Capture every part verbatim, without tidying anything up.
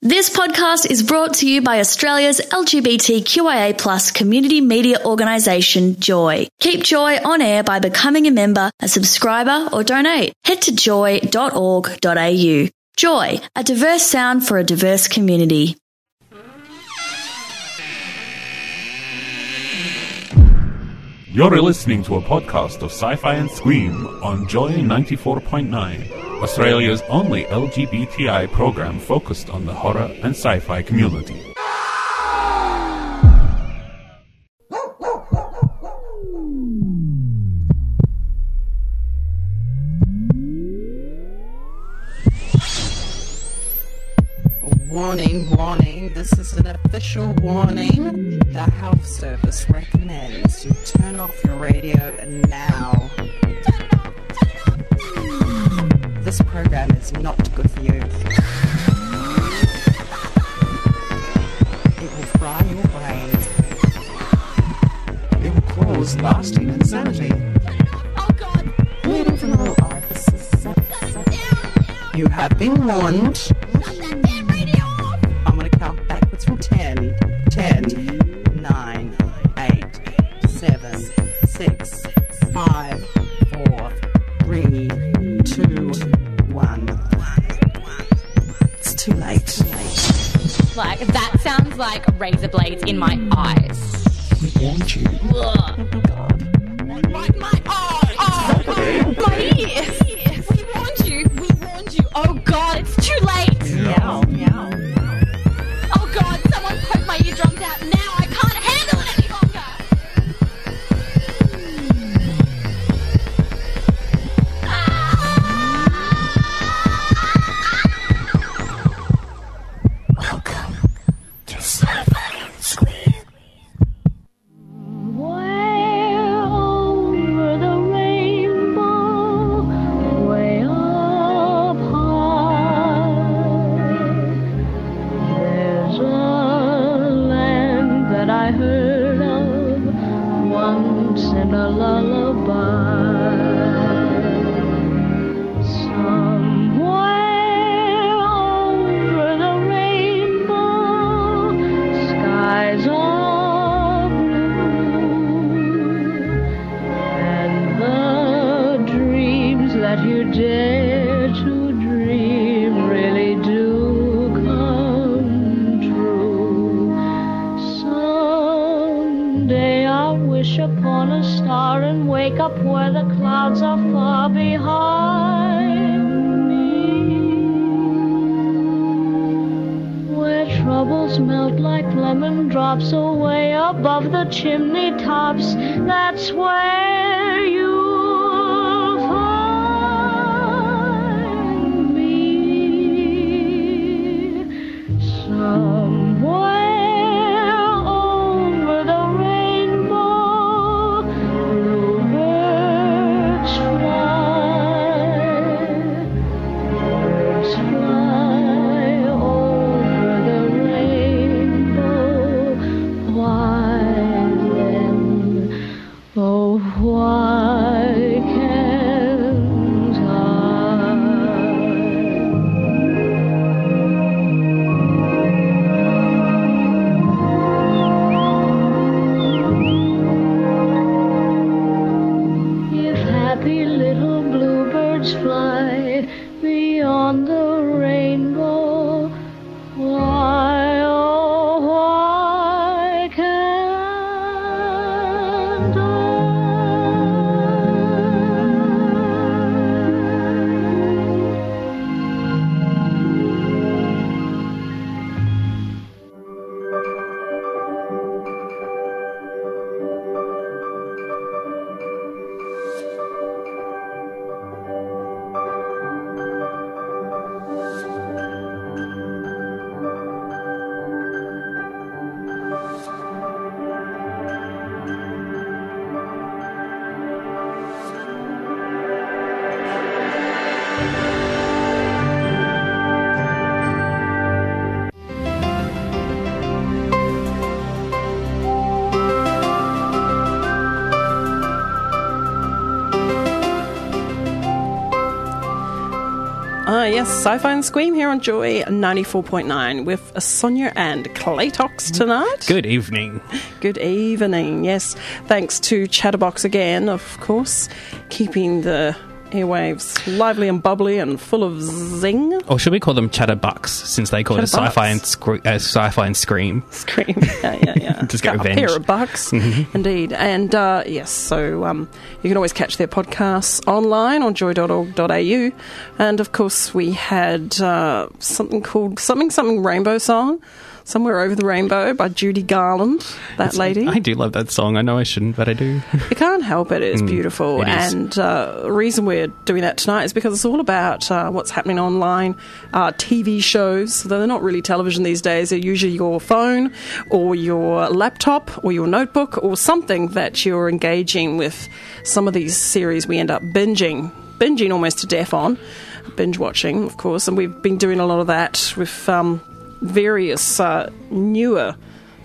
This podcast is brought to you by Australia's L G B T Q I A plus community media organisation, Joy. Keep Joy on air by becoming a member, a subscriber or donate. Head to joy dot org dot a u. Joy, a diverse sound for a diverse community. You're listening to a podcast of Sci-Fi and Scream on Joy ninety-four point nine, Australia's only L G B T I program focused on the horror and sci-fi community. Warning, warning, this is an official warning. The Health Service recommends you turn off your radio now. This program is not good for you. It will fry your brains. It will cause lasting insanity. Oh God! Bleeding from all orifices. You have been warned. I'm going to count backwards from ten. ten, nine, eight, seven, six, five, four, three, two, one. It's too late. Like, that sounds like razor blades in my eyes. We warned you. Ugh. Oh God. Like my eyes! Oh, my ears! We warned you! We warned you! Oh God, it's too late! Meow, meow. Oh God, someone poke my eardrums out now! I can't handle it any longer! Welcome to Sci-Fi and Scream. Way over the rainbow, way up high, there's a land that I heard of once in a lullaby. Somewhere over the rainbow, skies are blue, and the dreams that you dare to dream really do come true. Someday I'll wish upon a star and wake up where the clouds are far behind me, where troubles melt like lemon drops away above the chimney tops. That's where you'll find me. Somewhere over the rainbow, bluebirds fly. Birds fly over the rainbow. Why then, oh why yes, Sci-Fi and Scream here on Joy ninety-four point nine with Sonia and Claytox tonight. Good evening. Good evening, yes. Thanks to Chatterbox again, of course, keeping the airwaves lively and bubbly and full of zing. Or should we call them Chatterbucks, since they call it Sci-Fi and, scre- uh, Sci-Fi and Scream? Scream, yeah, yeah, yeah. Just get a revenge. pair of bucks, indeed. And uh, yes, so um, you can always catch their podcasts online on joy dot org dot a u. And of course, we had uh, something called Something Something Rainbow Song. Somewhere Over the Rainbow by Judy Garland, that It's, lady. I do love that song. I know I shouldn't, but I do. You can't help it. It's Mm, beautiful. it is. And uh, the reason we're doing that tonight is because it's all about uh, what's happening online, uh, T V shows. Though they're not really television these days. They're usually your phone or your laptop or your notebook or something that you're engaging with. Some of these series we end up binging, binging almost to death on. Binge watching, of course. And we've been doing a lot of that with... Um, various uh, newer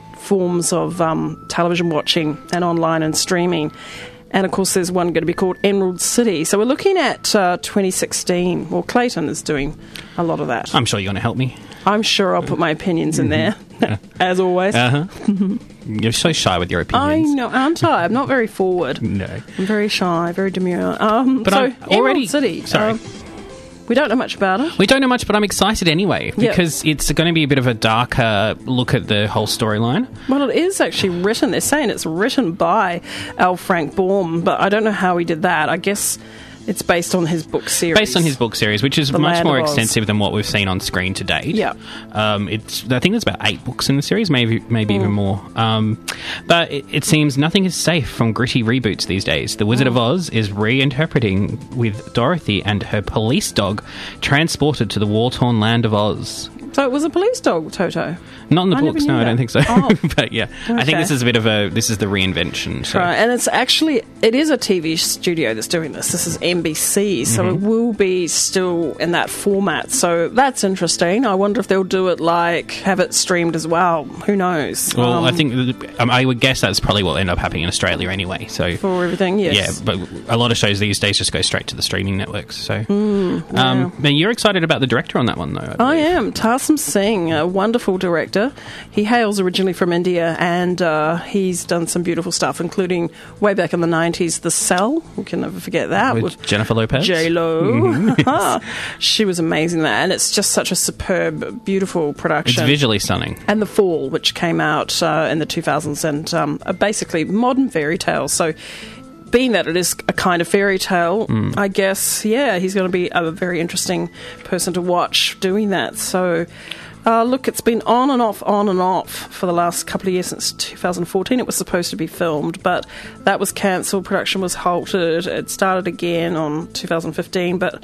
forms of um, television watching and online and streaming. And, of course, there's one going to be called Emerald City. So we're looking at uh, twenty sixteen. Well, Clayton is doing a lot of that. I'm sure you're going to help me. I'm sure I'll put my opinions in there, as always. Uh-huh. You're so shy with your I opinions. know, aren't I? I'm not very forward. No. I'm very shy, very demure. Um, But so, I'm already- Emerald City. sorry. um, we don't know much about it. We don't know much, but I'm excited anyway, Yeah. because it's going to be a bit of a darker look at the whole storyline. Well, it is actually written. They're saying it's written by L. Frank Baum, but I don't know how he did that. I guess it's based on his book series. Based on his book series, which is The much Land more of Oz. extensive than what we've seen on screen to date. Yeah. Um, it's, I think there's about eight books in the series, maybe maybe even more. Um, but it, it seems nothing is safe from gritty reboots these days. The Wizard of Oz is reinterpreting with Dorothy and her police dog transported to the war-torn land of Oz. So it was a police dog, Toto. Not in the I never books, knew no, I that. don't think so. Oh. But yeah, I think Okay. this is a bit of a, this is the reinvention. So. Right, and it's actually, it is a T V studio that's doing this. This is N B C, so Mm-hmm. it will be still in that format. So that's interesting. I wonder if they'll do it like, have it streamed as well. Who knows? Well, Um, I think, um, I would guess that's probably what will end up happening in Australia anyway. So For everything, yes. yeah, but a lot of shows these days just go straight to the streaming networks. So, Mm, um, but you're excited about the director on that one, though. I, I believe. am. Tarsum Singh, a wonderful director. He hails originally from India, and uh, he's done some beautiful stuff, including way back in the nineties, The Cell. We can never forget that. With Jennifer Lopez? J-Lo. She was amazing there, and it's just such a superb, beautiful It's production. visually stunning. And The Fall, which came out uh, in the two thousands, and um, are basically modern fairy tales. So, being that it is a kind of fairy tale, I guess, yeah, he's going to be a very interesting person to watch doing that. So, uh, look, it's been on and off, on and off for the last couple of years since two thousand fourteen. It was supposed to be filmed, but that was cancelled. Production was halted. It started again on two thousand fifteen, but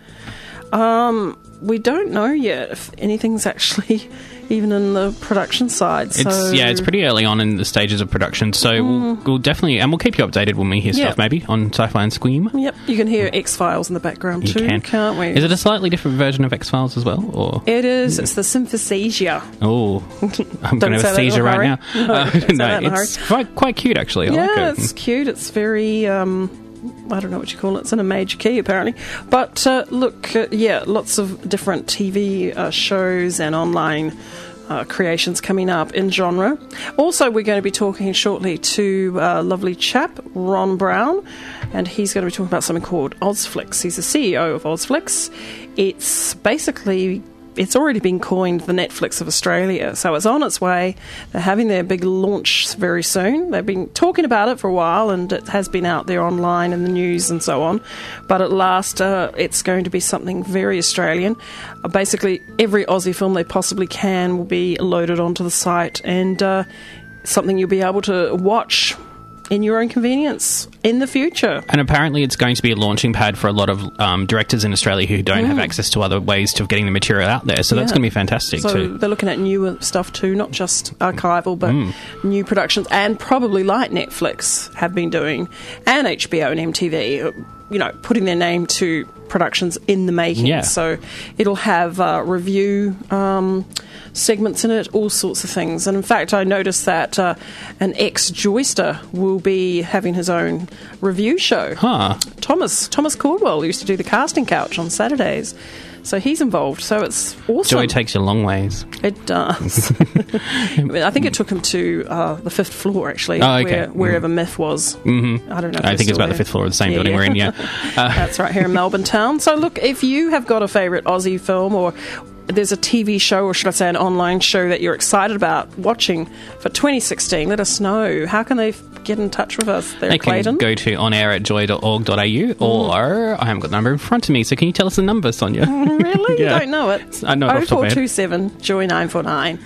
um, we don't know yet if anything's actually even in the production side. So It's yeah, it's pretty early on in the stages of production, so we'll, we'll definitely and we'll keep you updated when we hear Yeah. stuff maybe on Sci-Fi and Scream. Yep, you can hear X-Files in the background You too, can. can't we? Is it a slightly different version of X-Files as well, or It is. It's the symphysesia. oh, I'm going to say have that a in a seizure right hurry. now. No, Uh, don't say no, that in a it's quite quite cute actually. I Yeah, like it. it's cute. It's very, um, I don't know what you call it. It's in a major key, apparently. But uh, look, uh, yeah, lots of different T V uh, shows and online uh, creations coming up in genre. Also, we're going to be talking shortly to a lovely chap, Ron Brown, and he's going to be talking about something called Ozflix. He's the C E O of Ozflix. It's basically... It's already been coined the Netflix of Australia, so it's on its way. They're having their big launch very soon. They've been talking about it for a while, and it has been out there online in the news and so on. But at last, uh, it's going to be something very Australian. Uh, basically, every Aussie film they possibly can will be loaded onto the site, and uh, something you'll be able to watch in your own convenience in the future. And apparently it's going to be a launching pad for a lot of um, directors in Australia who don't have Mm. access to other ways of getting the material out there. So that's Yeah. going to be fantastic So too. they're looking at newer stuff too, not just archival, but Mm. new productions, and probably like Netflix have been doing, and H B O and M T V, uh, you know, putting their name to productions in the making. Yeah. So it'll have uh, review um, segments in it, all sorts of things. And in fact, I noticed that uh, an ex-Joyster will be having his own review show. Huh. Thomas Thomas Caldwell used to do the Casting Couch on Saturdays. So he's involved. So it's awesome. Joy takes you a long ways. It does. I think it took him to uh, the fifth floor, actually, Oh, okay. where, wherever Myth was. Mm-hmm. I don't know. If I they're think it's still about the there. fifth floor of the same Yeah, building yeah. we're in, yeah. Uh, That's right, here in Melbourne town. So look, if you have got a favourite Aussie film, or there's a T V show, or should I say an online show that you're excited about watching for twenty sixteen, let us know. How can they f- get in touch with us there, They Clayton? can go to onair at joy dot org dot a u, or I haven't got the number in front of me, so can you tell us the number, Sonia? Really? Yeah. You don't know it? I know it off the top of my head. oh four two seven joy nine four nine,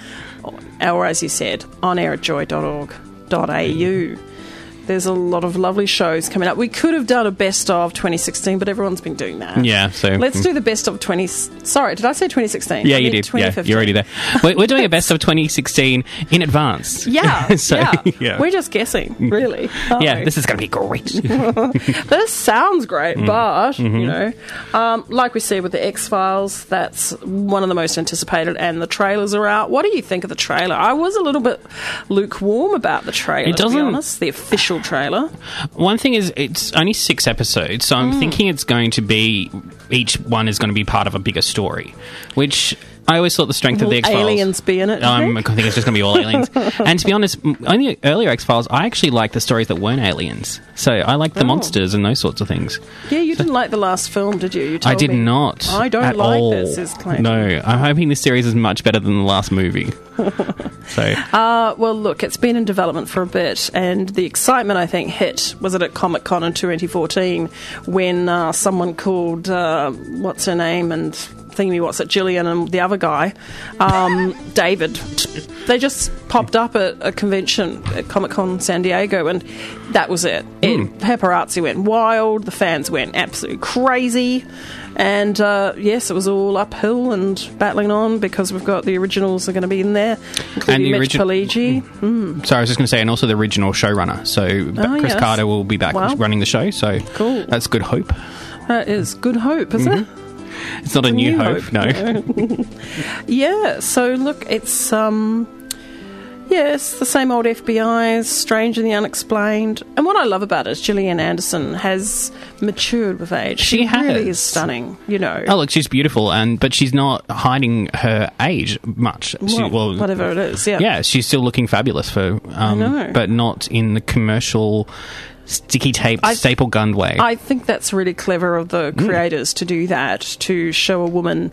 or as you said, onair at joy dot org dot a u. There's a lot of lovely shows coming up. We could have done a best of twenty sixteen, but everyone's been doing that. Yeah, so... Let's do the best of twenty... Sorry, did I say twenty sixteen? Yeah, I you meant did. Yeah, twenty fifteen. you're already there. We're, we're doing a best of twenty sixteen in advance. Yeah, so, yeah. yeah. We're just guessing, really. Yeah, this is going to be great. This sounds great, Mm. but, Mm-hmm. you know, um, like we said with the X-Files, that's one of the most anticipated, and the trailers are out. What do you think of the trailer? I was a little bit lukewarm about the trailer, It to be doesn't- honest, the official trailer. One thing is, it's only six episodes, so I'm thinking it's going to be... Each one is going to be part of a bigger story, which... I always thought the strength of Will the X-Files... aliens be in it, do you Um, I think? think it's just going to be all aliens. And to be honest, m- only earlier X-Files, I actually liked the stories that weren't aliens. So I liked the Oh. monsters and those sorts of things. Yeah, you didn't like the last film, did you? You told I did me. not. I don't at like all. this, says Clayton. No, I'm hoping this series is much better than the last movie. so Uh, well, look, it's been in development for a bit, and the excitement, I think, hit, was it at Comic Con in twenty fourteen, when uh, someone called, uh, what's her name, and thingy, what's it, Gillian and the other guy, um, David, they just popped up at a convention at Comic Con San Diego, and that was it. it paparazzi went wild, the fans went absolutely crazy, and uh, yes, it was all uphill and battling on, because we've got the originals are going to be in there, including the Mitch origi- Pileggi. Sorry, I was just going to say, and also the original showrunner. So Oh, Chris yes. Carter will be back Wow. running the show. So Cool. that's good hope. That is good hope, isn't it? It's not a new, New hope, hope, no. Yeah, so look, it's, um, yeah, it's the same old F B I, strange and the unexplained. And what I love about it is Gillian Anderson has matured with age. She really has. is stunning, you know. Oh, look, she's beautiful, and but she's not hiding her age much. She, well, whatever it is, yeah. Yeah, she's still looking fabulous for, um, know. but not in the commercial sticky tape I- staple gun way. I think that's really clever of the Mm. creators to do that, to show a woman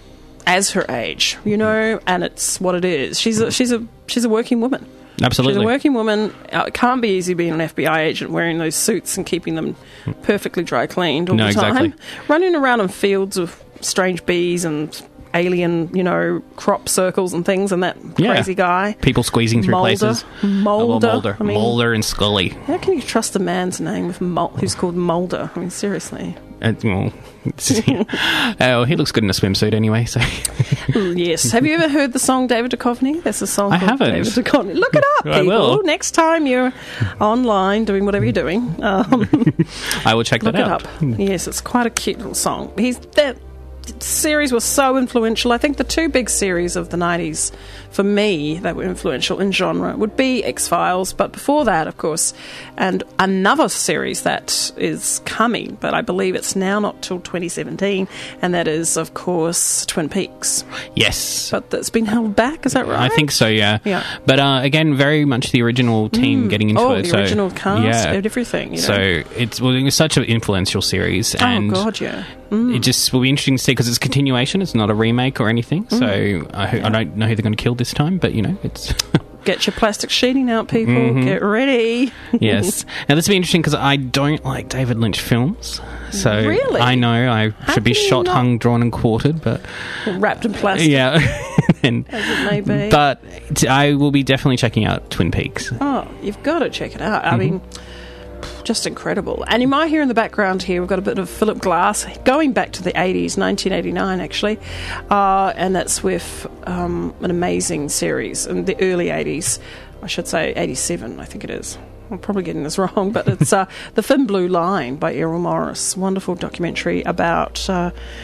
as her age, you know, and it's what it is. She's a, she's a she's a working woman. Absolutely. She's a working woman. Uh, it can't be easy being an F B I agent wearing those suits and keeping them perfectly dry cleaned all No, the time. exactly. Running around in fields of strange bees and alien, you know, crop circles and things, and that Yeah. crazy guy. People squeezing through Mulder. places. Mulder. Oh, well, Mulder. I mean- Mulder and Scully. How can you trust a man's name with Mul- who's called Mulder? I mean, seriously. Uh, well, oh, he looks good in a swimsuit anyway. So Yes. Have you ever heard the song David Duchovny? There's a song I called haven't. David Duchovny. Look it up, I people. will. Next time you're online doing whatever you're doing, um, I will check look that it out. up. Yes, it's quite a cute little song. He's that series was so influential. I think the two big series of the nineties for me that were influential in genre would be X-Files, but before that, of course, and another series that is coming, but I believe it's now not till twenty seventeen, and that is, of course, Twin Peaks. Yes. But that's been held back, is that right? I think so, yeah. Yeah. But uh, again, very much the original team getting into Oh, it. the so, original cast, yeah. everything. You know? So it's well, it was such an influential series, and oh god, yeah. it just will be interesting to see because it's a continuation. It's not a remake or anything. Mm. So I, ho- I don't know who they're going to kill this time, but you know, it's Get your plastic sheeting out, people. Mm-hmm. Get ready. yes. Now this will be interesting because I don't like David Lynch films. So Really? I know I should be can you shot, not? hung, drawn, and quartered, but Wrapped in plastic, yeah. and, as it may be. but t- I will be definitely checking out Twin Peaks. Oh, you've got to check it out. Mm-hmm. I mean, just incredible. And you might hear in the background here, we've got a bit of Philip Glass, going back to the eighties, nineteen eighty-nine actually, uh, and that's with um, an amazing series in the early eighties. I should say eighty-seven, I think it is. I'm probably getting this wrong, but it's uh, The Thin Blue Line by Errol Morris. Wonderful documentary about... Uh,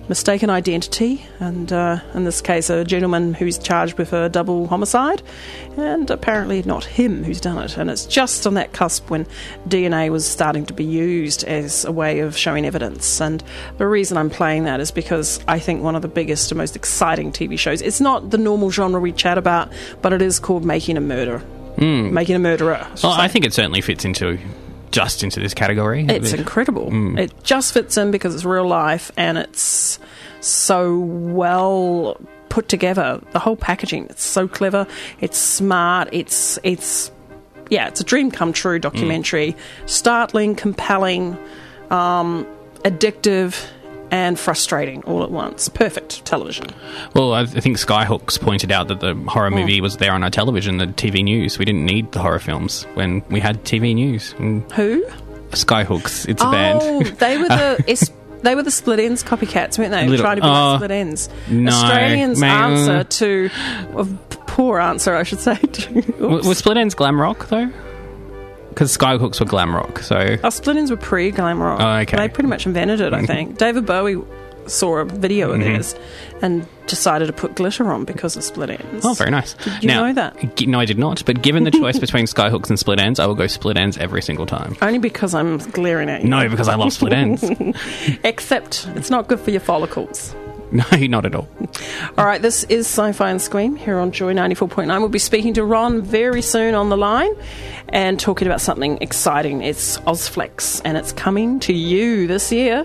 mistaken identity, and uh, in this case a gentleman who's charged with a double homicide, and apparently not him who's done it. And it's just on that cusp when D N A was starting to be used as a way of showing evidence. And the reason I'm playing that is because I think one of the biggest and most exciting T V shows, it's not the normal genre we chat about, but it is called Making a Murder. Mm. Making a Murderer. I well, I think it certainly fits into just into this category. It's incredible. Mm. It just fits in because it's real life and it's so well put together. The whole packaging, it's so clever. It's smart. It's it's yeah, it's a dream come true documentary. Mm. Startling, compelling, um, addictive, and frustrating all at once. Perfect television. Well, I think Skyhooks pointed out that the horror movie mm. was there on our television, the T V news. We didn't need the horror films when we had T V news. And Who? Skyhooks. It's a oh, band. Oh, they were the... S- They were the Split Ends copycats, weren't they? Little, Trying to be uh, like Split Ends. No, Australians' may- answer to... A poor answer, I should say. W- was Split Ends glam rock, though? Because Skyhooks were glam rock, so... Our Split Ends were pre-glam rock. Oh, okay. They pretty much invented it, I think. David Bowie saw a video of mm-hmm. theirs and decided to put glitter on because of Split Ends. Oh, very nice. Did you now, know that? G- no, I did not. But given the choice between Skyhooks and Split Ends, I will go Split Ends every single time. Only because I'm glaring at you. No, because I love Split Ends. Except it's not good for your follicles. No, not at all. All right, this is Sci-Fi and Scream here on Joy ninety-four point nine. We'll be speaking to Ron very soon on the line and talking about something exciting. It's Ozflex, and it's coming to you this year.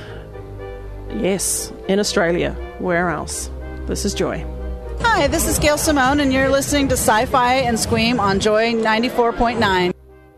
Yes, in Australia. Where else? This is Joy. Hi, this is Gail Simone, and you're listening to Sci-Fi and Scream on Joy ninety-four point nine.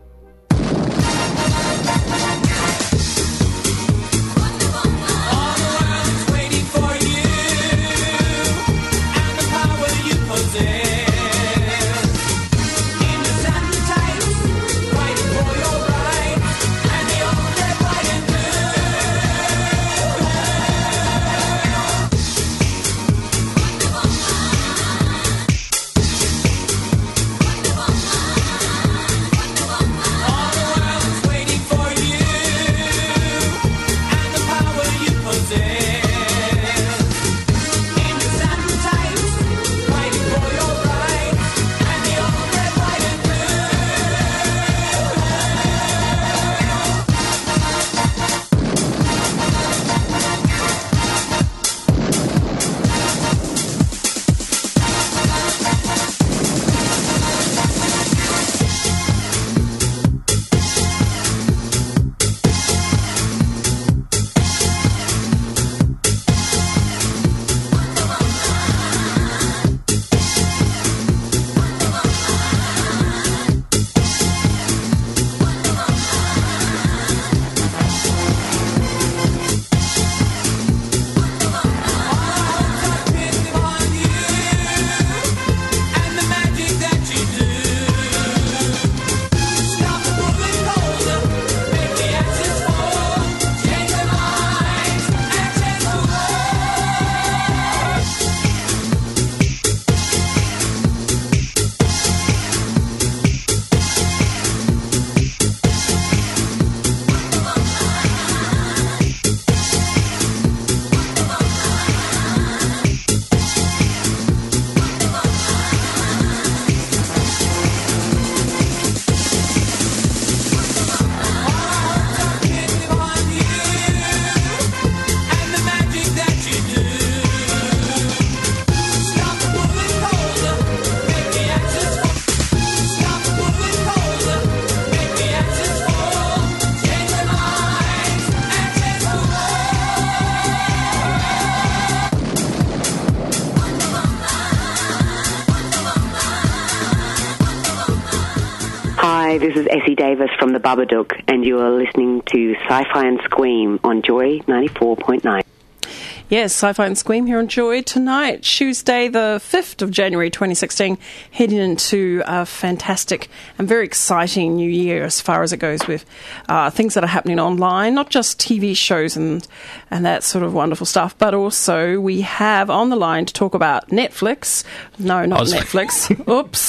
Hi, this is Essie Davis from the Babadook, and you are listening to Sci-Fi and Scream on Joy ninety-four point nine. Yes, Sci-Fi and Scream here on Joy tonight, Tuesday the fifth of January twenty sixteen, heading into a fantastic and very exciting new year as far as it goes with uh, things that are happening online, not just T V shows and, and that sort of wonderful stuff, but also we have on the line to talk about Netflix. No, not Oz- Netflix. Oops,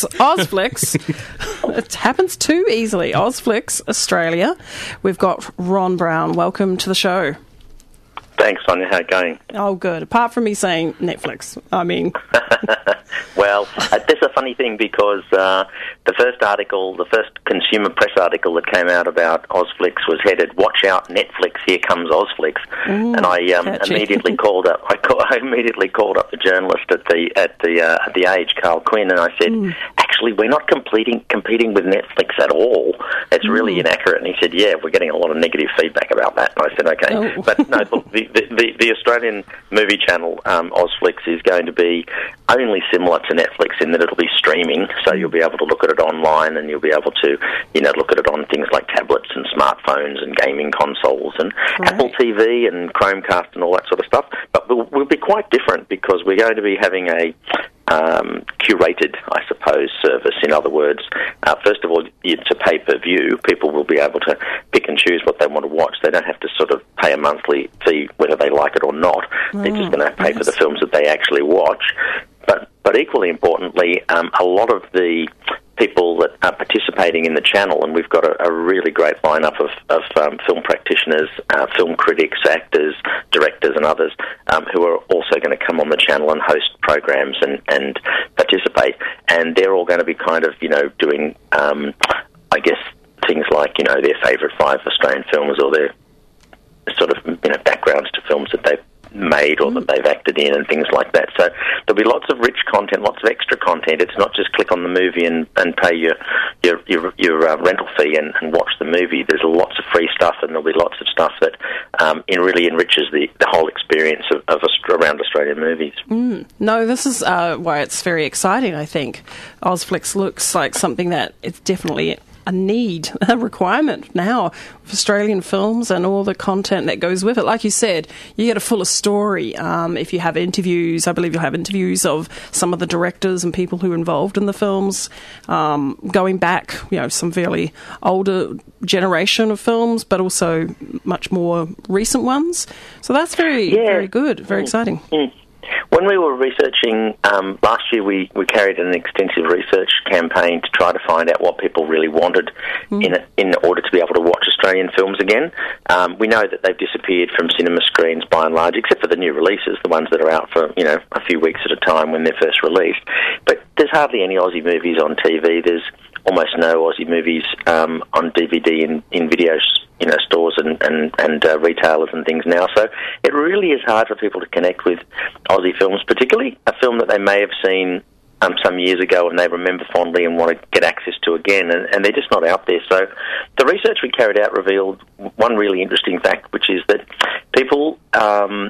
Ozflix. It happens too easily. Ozflix Australia. We've got Ron Brown. Welcome to the show. Thanks, Sonia. How are you going? Oh, good. Apart from me saying Netflix, I mean... Well, uh, this is a funny thing because uh, the first article, the first consumer press article that came out about Ozflix was headed, "Watch out, Netflix, here comes Ozflix." Mm, and I um, immediately called up. I, call, I immediately called up the journalist at the at the uh, at the Age, Carl Quinn, and I said, mm. "Actually, we're not competing competing with Netflix at all. It's really mm. inaccurate." And he said, "Yeah, we're getting a lot of negative feedback about that." And I said, "Okay," oh. but no, look, the, the the Australian movie channel um, Ozflix is going to be only similar to Netflix in that it'll be streaming, so you'll be able to look at it online, and you'll be able to, you know, look at it on things like tablets and smartphones and gaming consoles and right. Apple T V and Chromecast and all that sort of stuff. But we'll, we'll be quite different because we're going to be having a um, curated, I suppose, service. In other words, uh, first of all, it's a pay-per-view. People will be able to pick and choose what they want to watch. They don't have to sort of pay a monthly fee whether they like it or not. Oh, They're just going to pay yes. for the films that they actually watch. But but equally importantly, um, a lot of the people that are participating in the channel, and we've got a, a really great lineup of, of um, film practitioners, uh, film critics, actors, directors and others um, who are also going to come on the channel and host programs and, and participate. And they're all going to be kind of, you know, doing, um, I guess, things like, you know, their favourite five Australian films or their sort of, you know, backgrounds to films that they've made or that they've acted in and things like that. So there'll be lots of rich content, lots of extra content. It's not just click on the movie and, and pay your your your, your uh, rental fee and, and watch the movie. There's lots of free stuff, and there'll be lots of stuff that um, it really enriches the, the whole experience of, of around Australian movies. Mm. No, this is uh, why it's very exciting, I think. Ozflix looks like something that it's definitely a need, a requirement now of Australian films and all the content that goes with it. Like you said, you get a fuller story. Um, if you have interviews, I believe you'll have interviews of some of the directors and people who are involved in the films, um, going back, you know, some fairly older generation of films, but also much more recent ones. So that's very, yeah. very good, very mm. exciting. Mm. When we were researching, um, last year we, we carried an extensive research campaign to try to find out what people really wanted mm. in a, in order to be able to watch Australian films again. Um, we know that they've disappeared from cinema screens by and large, except for the new releases, the ones that are out for, you know, a few weeks at a time when they're first released. But there's hardly any Aussie movies on T V. There's almost no Aussie movies um, on D V D in, in video you know, stores and, and, and uh, retailers and things now. So it really is hard for people to connect with Aussie films, particularly a film that they may have seen um, some years ago and they remember fondly and want to get access to again, and, and they're just not out there. So the research we carried out revealed one really interesting fact, which is that people um,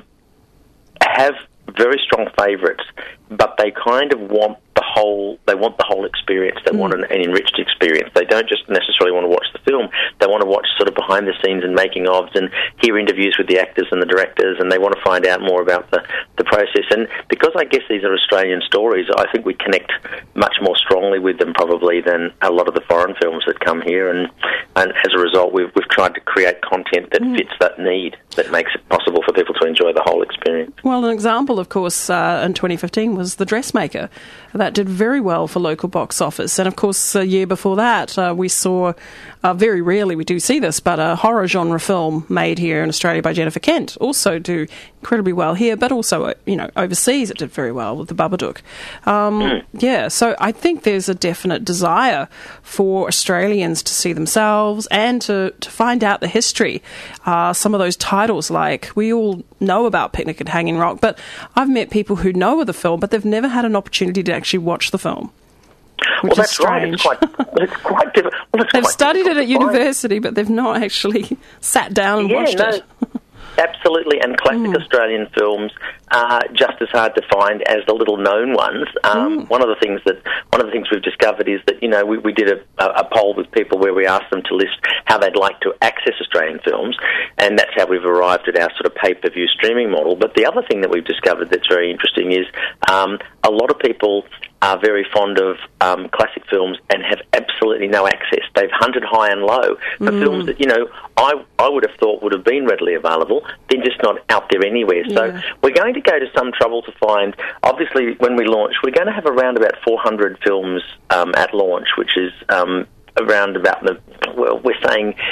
have very strong favourites, but they kind of want the whole, they want the whole experience. They mm. want an, an enriched experience. They don't just necessarily want to watch the film. They want to watch sort of behind the scenes and making ofs and hear interviews with the actors and the directors, and they want to find out more about the, the process. And because I guess these are Australian stories, I think we connect much more strongly with them probably than a lot of the foreign films that come here. And, and as a result, we've, we've tried to create content that mm. fits that need, that makes it possible for people to enjoy the whole experience. Well, an example, of course, uh, in twenty fifteen was The Dressmaker. That did very well for local box office. And, of course, a year before that, uh, we saw, uh, very rarely we do see this, but a horror genre film made here in Australia by Jennifer Kent also do incredibly well here, but also, uh, you know, overseas it did very well with The Babadook. Um, mm. Yeah, so I think there's a definite desire for Australians to see themselves and to, to find out the history. Uh, some of those titles, like, we all know about Picnic at Hanging Rock, but I've met people who know of the film, but they've never had an opportunity to actually watch the film. Well, that's right. It's quite, it's quite difficult. Well, it's they've quite studied it at university, find. but they've not actually sat down and yeah, watched no, it. Absolutely, and classic mm. Australian films are just as hard to find as the little-known ones. Um, mm. One of the things that one of the things we've discovered is that you know we, we did a, a poll with people where we asked them to list how they'd like to access Australian films, and that's how we've arrived at our sort of pay-per-view streaming model. But the other thing that we've discovered that's very interesting is um, a lot of people are very fond of um, classic films and have absolutely no access. They've hunted high and low for mm. films that, you know, I I would have thought would have been readily available. They're just not out there anywhere. Yeah. So we're going to go to some trouble to find, obviously, when we launch, we're going to have around about four hundred films um, at launch, which is um, around about the, well, we're saying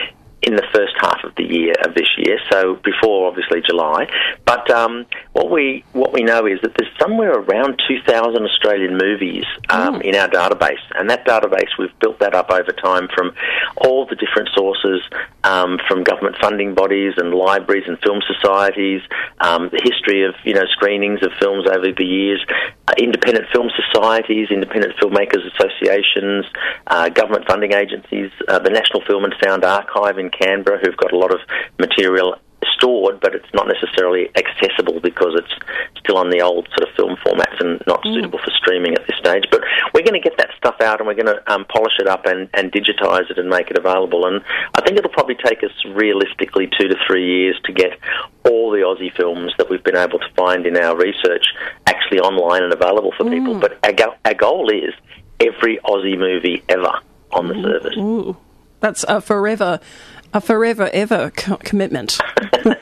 in the first half of the year of this year, so before obviously July. But um, what we what we know is that there's somewhere around two thousand Australian movies um, mm. in our database, and that database, we've built that up over time from all the different sources, um, from government funding bodies and libraries and film societies, um, the history of you know screenings of films over the years, uh, independent film societies, independent filmmakers associations, uh, government funding agencies, uh, the National Film and Sound Archive in Canberra, who've got a lot of material stored, but it's not necessarily accessible because it's still on the old sort of film formats and not mm. suitable for streaming at this stage. But we're going to get that stuff out, and we're going to um, polish it up and, and digitise it and make it available. And I think it'll probably take us realistically two to three years to get all the Aussie films that we've been able to find in our research actually online and available for mm. people. But our, go- our goal is every Aussie movie ever on the Ooh. service. Ooh. That's a forever, a forever ever co- commitment, isn't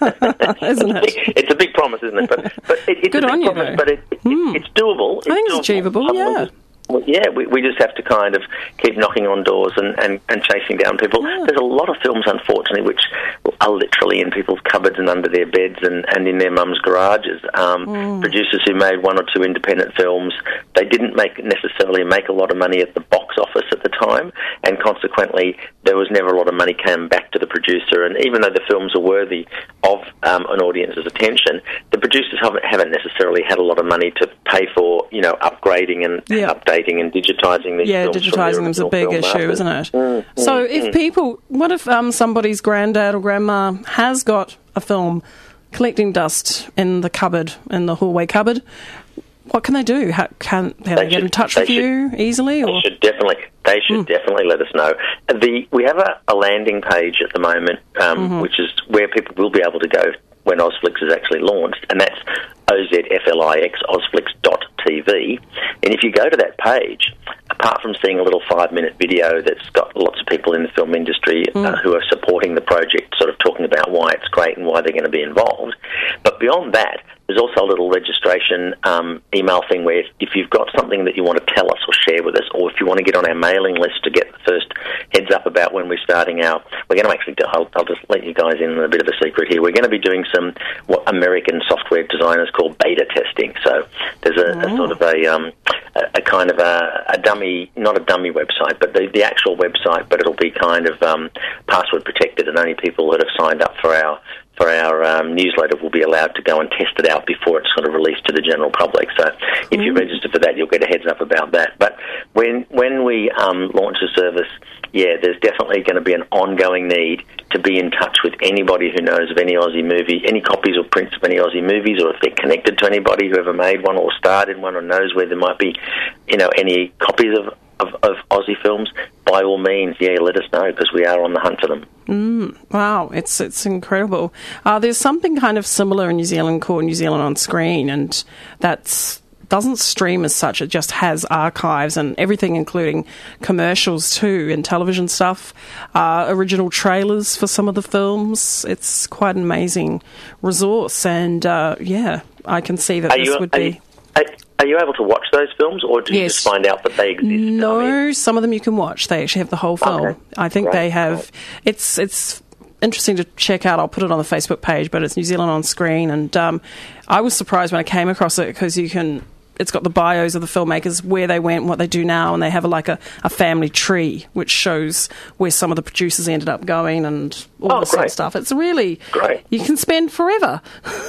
it? It's a big promise, isn't it? But, but it, it's Good a big on you, promise, though. but it, it, mm. it's doable. It's I think doable. it's achievable, Some yeah. just, well, yeah, we, we just have to kind of keep knocking on doors and, and, and chasing down people. Yeah. There's a lot of films, unfortunately, which are literally in people's cupboards and under their beds and, and in their mums' garages. Um, mm. Producers who made one or two independent films, they didn't make necessarily make a lot of money at the box office at the time, and consequently there was never a lot of money came back to the producer. And even though the films are worthy of um, an audience's attention, the producers haven't, haven't necessarily had a lot of money to pay for, you know, upgrading and yeah. updating and digitising these yeah, films. Yeah, digitising them's a big issue, market. isn't it? Mm, so mm, if mm. people, what if um, somebody's granddad or grandma has got a film collecting dust in the cupboard, in the hallway cupboard? What can they do? How, can, can they, they get should, in touch they with should, you easily? They or? should definitely. They should mm. definitely let us know. The we have a, a landing page at the moment, um, mm-hmm. which is where people will be able to go when Ozflix is actually launched, and that's O Z F L I X, ozflix dot T V. And if you go to that page, apart from seeing a little five-minute video that's got lots of people in the film industry mm. uh, who are supporting the project, sort of talking about why it's great and why they're going to be involved, but beyond that, there's also a little registration um, email thing where if you've got something that you want to tell us or share with us, or if you want to get on our mailing list to get the first heads up about when we're starting out, we're going to actually do, I'll, I'll just let you guys in a bit of a secret here. We're going to be doing some what American software designers call beta testing. So there's a, oh. a sort of a, um, a, a kind of a, a dummy, not a dummy website, but the, the actual website, but it'll be kind of um, password protected, and only people that have signed up for our for our um, newsletter will be allowed to go and test it out before it's sort of released to the general public. So if you register for that, you'll get a heads up about that. But when when we um, launch the service, yeah, there's definitely going to be an ongoing need to be in touch with anybody who knows of any Aussie movie, any copies or prints of any Aussie movies, or if they're connected to anybody who ever made one or starred in one or knows where there might be, you know, any copies of Of, of Aussie films, by all means, yeah, let us know, because we are on the hunt for them. Mm, wow, it's it's incredible. Uh, there's something kind of similar in New Zealand called New Zealand On Screen, and that's doesn't stream as such. It just has archives and everything, including commercials too, and television stuff, uh, original trailers for some of the films. It's quite an amazing resource, and uh, yeah, I can see that are this you, would are be... You, are, are you able to watch those films, or do you yes. just find out that they exist? No, I mean, some of them you can watch. They actually have the whole film. Okay. I think right. they have... Right. It's it's... interesting to check out. I'll put it on the Facebook page, but it's New Zealand On Screen, and um, I was surprised when I came across it, because you can it's got the bios of the filmmakers, where they went, what they do now, and they have a, like a, a family tree which shows where some of the producers ended up going and all oh, this sort of great. stuff. It's really great. You can spend forever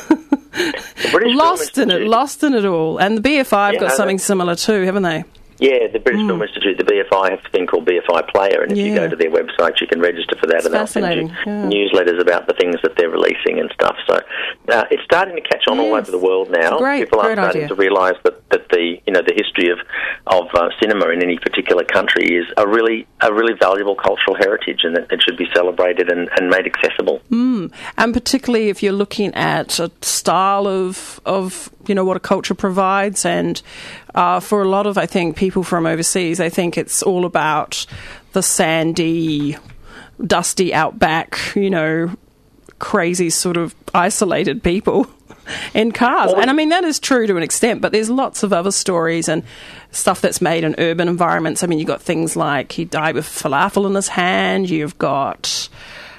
lost in it, lost in it all. And the B F I have yeah, got no, something similar too, haven't they? Yeah, the British mm. Film Institute, the B F I, have a thing called B F I Player, and if yeah. you go to their website, you can register for that, it's and they'll send you yeah. newsletters about the things that they're releasing and stuff. So uh, it's starting to catch on yes. all over the world now. Great, People are great starting idea. to realise that, that the you know the history of of uh, cinema in any particular country is a really a really valuable cultural heritage, and that it should be celebrated and, and made accessible. Mm. And particularly if you're looking at a style of of you know what a culture provides, and uh, for a lot of I think people from overseas, I think it's all about the sandy, dusty outback, you know, crazy sort of isolated people in cars. And I mean, that is true to an extent, but there's lots of other stories and stuff that's made in urban environments. I mean, you've got things like he died with falafel in his hand. You've got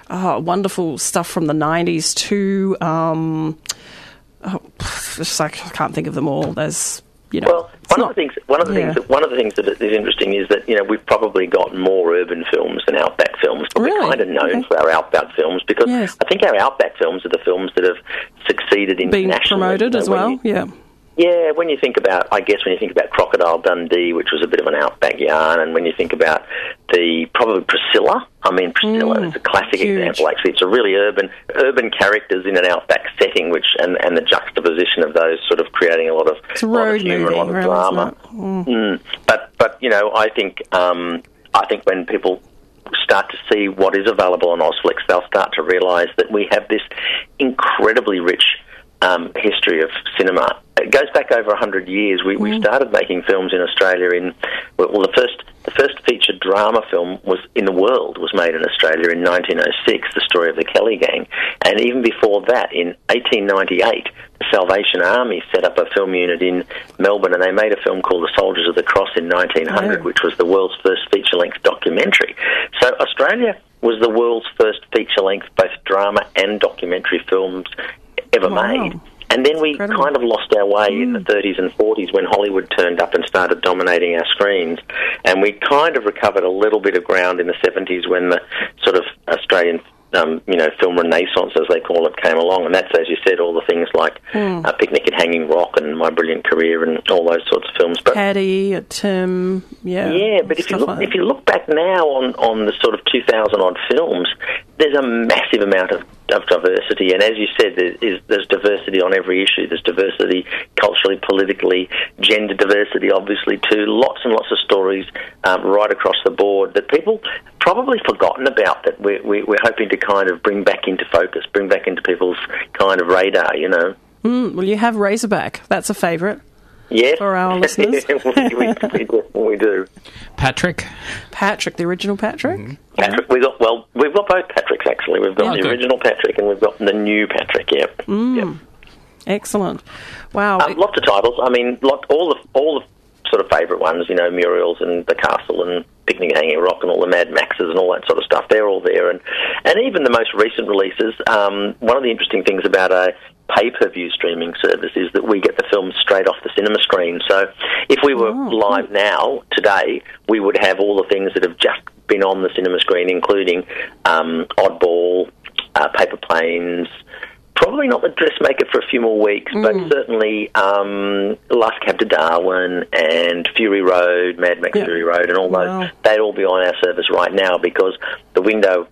oh, wonderful stuff from the nineties too. Um, oh, just like I can't think of them all. There's, you know, well, one not, of the things, one of the yeah. things, that, one of the things that is interesting is that you know we've probably got more urban films than outback films, but really? we're kind of known okay. for our outback films because yes. I think our outback films are the films that have succeeded being internationally. promoted you know, as well. You, yeah. Yeah, when you think about, I guess when you think about Crocodile Dundee, which was a bit of an outback yarn, and when you think about the, probably Priscilla, I mean, Priscilla Mm, is a classic huge. example, actually. It's a really urban urban characters in an outback setting, which and, and the juxtaposition of those sort of creating a lot of, It's a lot of road humour movie, and a lot of really, drama. isn't it? Mm. Mm. But, but, you know, I think, um, I think when people start to see what is available on Ozflix, they'll start to realise that we have this incredibly rich Um, history of cinema. It goes back over a hundred years. We, mm. we started making films in Australia in well, the first the first featured drama film was in the world was made in Australia in nineteen oh six, The Story of the Kelly Gang, and even before that, in eighteen ninety-eight, the Salvation Army set up a film unit in Melbourne, and they made a film called The Soldiers of the Cross in nineteen hundred, oh. which was the world's first feature-length documentary. So Australia was the world's first feature-length, both drama and documentary films ever wow. made. And then we Incredible. kind of lost our way mm. in the thirties and forties when Hollywood turned up and started dominating our screens. And we kind of recovered a little bit of ground in the seventies when the sort of Australian um, you know, film renaissance, as they call it, came along. And that's, as you said, all the things like mm. uh, Picnic at Hanging Rock and My Brilliant Career and all those sorts of films. But Paddy, Tim, yeah. Yeah, but if you look, like if you look back now on, on the sort of two thousand odd films, there's a massive amount of, of diversity. And as you said, there is, there's diversity on every issue. There's diversity culturally, politically, gender diversity, obviously, too. Lots and lots of stories um, right across the board that people probably forgotten about, that we're, we're hoping to kind of bring back into focus, bring back into people's kind of radar, you know. Mm, well, you have Razorback. That's a favourite. Yes. For our listeners. we, we, we, do, we do. Patrick. Patrick, the original Patrick? Mm-hmm. Patrick, we got, well, we've got both Patricks, actually. We've got Oh, the good. original Patrick and we've got the new Patrick, yeah. Mm. Yep. Excellent. Wow. Um, lots of titles. I mean, lot, all the all the sort of favourite ones, you know, Muriel's and The Castle and Picnic at Hanging Rock and all the Mad Maxes and all that sort of stuff. They're all there. And, and even the most recent releases, um, one of the interesting things about a pay-per-view streaming service is that we get the films straight off the cinema screen. So if we were Oh, live now, today, we would have all the things that have just been on the cinema screen, including um, Oddball, uh, Paper Planes, probably not The Dressmaker for a few more weeks, Mm. but certainly um, Last Cab to Darwin and Fury Road, Mad Max Yeah. Fury Road, and all those. Wow. They'd all be on our service right now because the window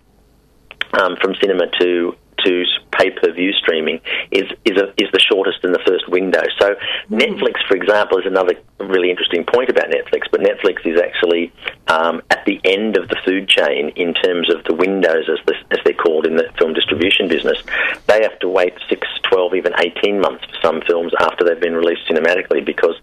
um, from cinema to to pay-per-view streaming is is, a, is the shortest in the first window. So Mm. Netflix, for example, is another really interesting point about Netflix, but Netflix is actually um, at the end of the food chain in terms of the windows, as, the, as they're called in the film distribution business. They have to wait six, twelve, even eighteen months for some films after they've been released cinematically because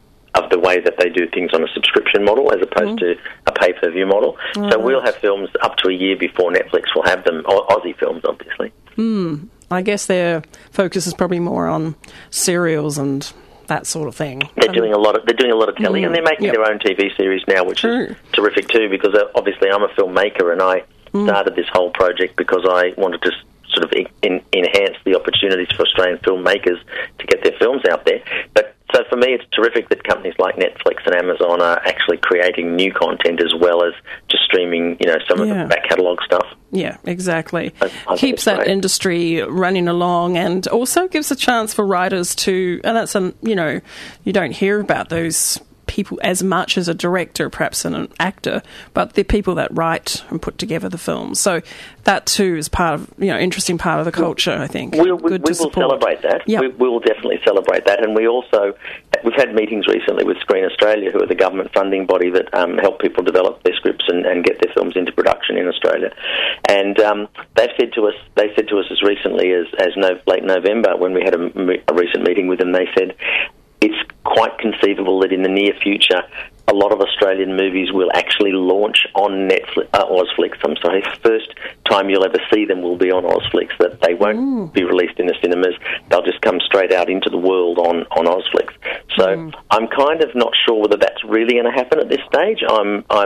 of the way that they do things on a subscription model as opposed mm. to a pay-per-view model. Oh, so we'll right. have films up to a year before Netflix will have them, Au- Aussie films, obviously. Mm. I guess their focus is probably more on serials and that sort of thing. They're doing a lot of they're doing a lot of telly, Mm. and they're making Yep. their own T V series now, which True. is terrific too. Because uh, obviously, I'm a filmmaker, and I Mm. started this whole project because I wanted to sort of in, in, enhance the opportunities for Australian filmmakers to get their films out there. But so for me, it's terrific that companies like Netflix and Amazon are actually creating new content as well as just streaming, you know, some Yeah. of the back catalogue stuff. Yeah, exactly. I- I think Keeps it's that great. industry running along and also gives a chance for writers to, and that's, a, you know, you don't hear about those people as much as a director, perhaps, and an actor, but they're people that write and put together the films. So that too is part of, you know, interesting part of the culture, I think. We'll, we, Good we to will support. celebrate that. Yep. We, we will definitely celebrate that. And we also, we've had meetings recently with Screen Australia, who are the government funding body that um, help people develop their scripts and, and get their films into production in Australia. And um, they've said to us, they said to us as recently as, as no, late November, when we had a, a recent meeting with them, they said, it's quite conceivable that in the near future, a lot of Australian movies will actually launch on Netflix, uh, Ozflix. I'm sorry, first time you'll ever see them will be on Ozflix. That they won't Mm. be released in the cinemas; they'll just come straight out into the world on on Ozflix. So Mm. I'm kind of not sure whether that's really going to happen at this stage. I'm I'm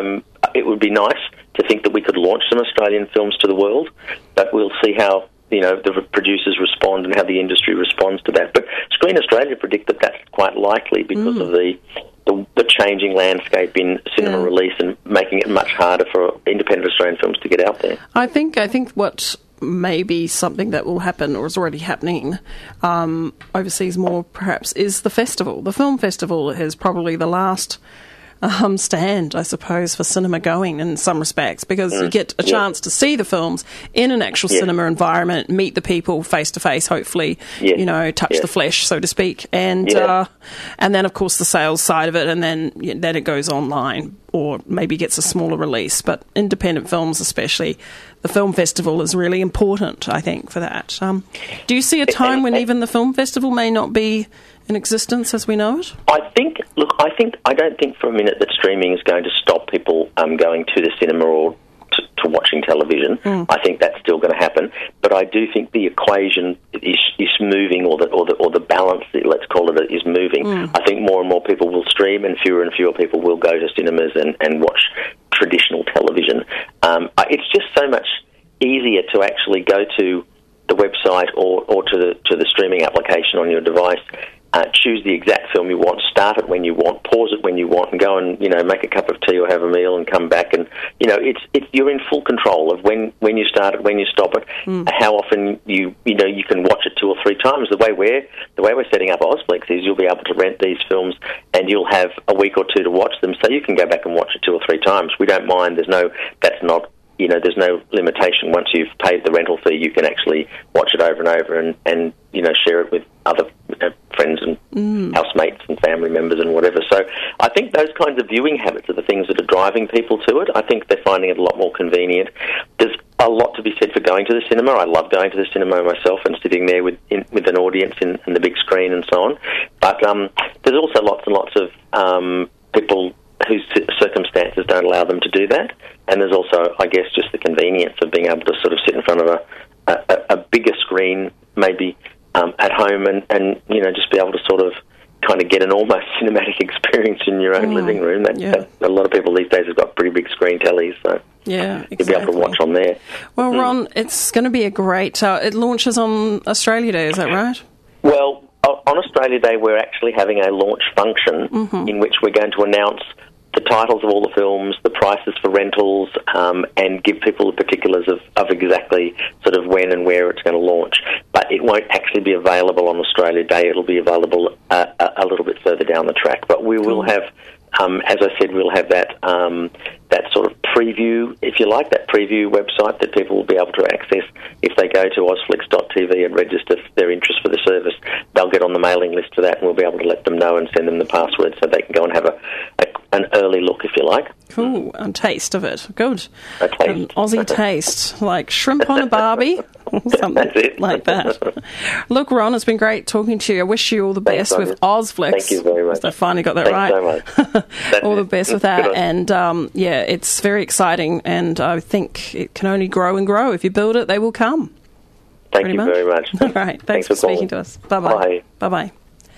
it would be nice to think that we could launch some Australian films to the world, but we'll see how, you know, the producers respond and how the industry responds to that. But Screen Australia predict that that's quite likely because mm. of the, the the changing landscape in cinema yeah. release and making it much harder for independent Australian films to get out there. I think I think what may be something that will happen or is already happening um, overseas more perhaps is the festival. The film festival is probably the last Um, stand, I suppose, for cinema going in some respects, because mm. you get a chance yeah. to see the films in an actual yeah. cinema environment, meet the people face to face, hopefully, yeah. you know, touch yeah. the flesh, so to speak, and yeah. uh, and then of course the sales side of it, and then yeah, then it goes online or maybe gets a smaller release. But independent films, especially, the film festival is really important, I think, for that. Um, do you see a time when even the film festival may not be in existence as we know it? I think, look, I think, I don't think for a minute that streaming is going to stop people um, going to the cinema or to, to watching television. Mm. I think that's still going to happen, but I do think the equation is, is moving, or the, or the or the balance, let's call it, is moving. Mm. I think more and more people will stream, and fewer and fewer people will go to cinemas and, and watch traditional television. Um, it's just so much easier to actually go to the website or, or to the to the streaming application on your device. Uh, choose the exact film you want, start it when you want, pause it when you want, and go and, you know, make a cup of tea or have a meal and come back. And, you know, it's it's you're in full control of when, when you start it, when you stop it, mm. how often you you know you can watch it two or three times. The way we're the way we're setting up Ozflix is you'll be able to rent these films and you'll have a week or two to watch them, so you can go back and watch it two or three times. We don't mind. There's no that's not. You know, there's no limitation. Once you've paid the rental fee, you can actually watch it over and over and, and you know, share it with other you know, friends and mm. housemates and family members and whatever. So I think those kinds of viewing habits are the things that are driving people to it. I think they're finding it a lot more convenient. There's a lot to be said for going to the cinema. I love going to the cinema myself and sitting there with in, with an audience in, in the big screen and so on. But um, there's also lots and lots of um, people whose circumstances don't allow them to do that. And there's also, I guess, just the convenience of being able to sort of sit in front of a, a, a bigger screen, maybe um, at home, and, and, you know, just be able to sort of kind of get an almost cinematic experience in your own mm, living room. That, yeah. that, a lot of people these days have got pretty big screen tellies, so yeah, exactly. you'll be able to watch on there. Well, Ron, mm. it's going to be a great... Uh, it launches on Australia Day, is that right? Well, on Australia Day, we're actually having a launch function mm-hmm. in which we're going to announce the titles of all the films, the prices for rentals, um, and give people the particulars of, of exactly sort of when and where it's going to launch. But it won't actually be available on Australia Day. It'll be available uh, a, a little bit further down the track. But we will have, um, as I said, we'll have that um, that sort of preview, if you like, that preview website that people will be able to access if they go to ozflix dot t v and register their interest for the service. They'll get on the mailing list for that, and we'll be able to let them know and send them the password so they can go and have a, a an early look, if you like. Cool, a taste of it. Good. A taste. An Aussie taste, like shrimp on a barbie, or something like that. Look, Ron, it's been great talking to you. I wish you all the best Thanks, with Ozflix. Thank you very much. I finally got that Thanks right. so much. All the best with that. And, um, yeah, it's very exciting, and I think it can only grow and grow. If you build it, they will come. Thank Pretty you much. very much. All right. Thanks, Thanks for, for speaking calling. to us. Bye-bye. Bye. Bye-bye.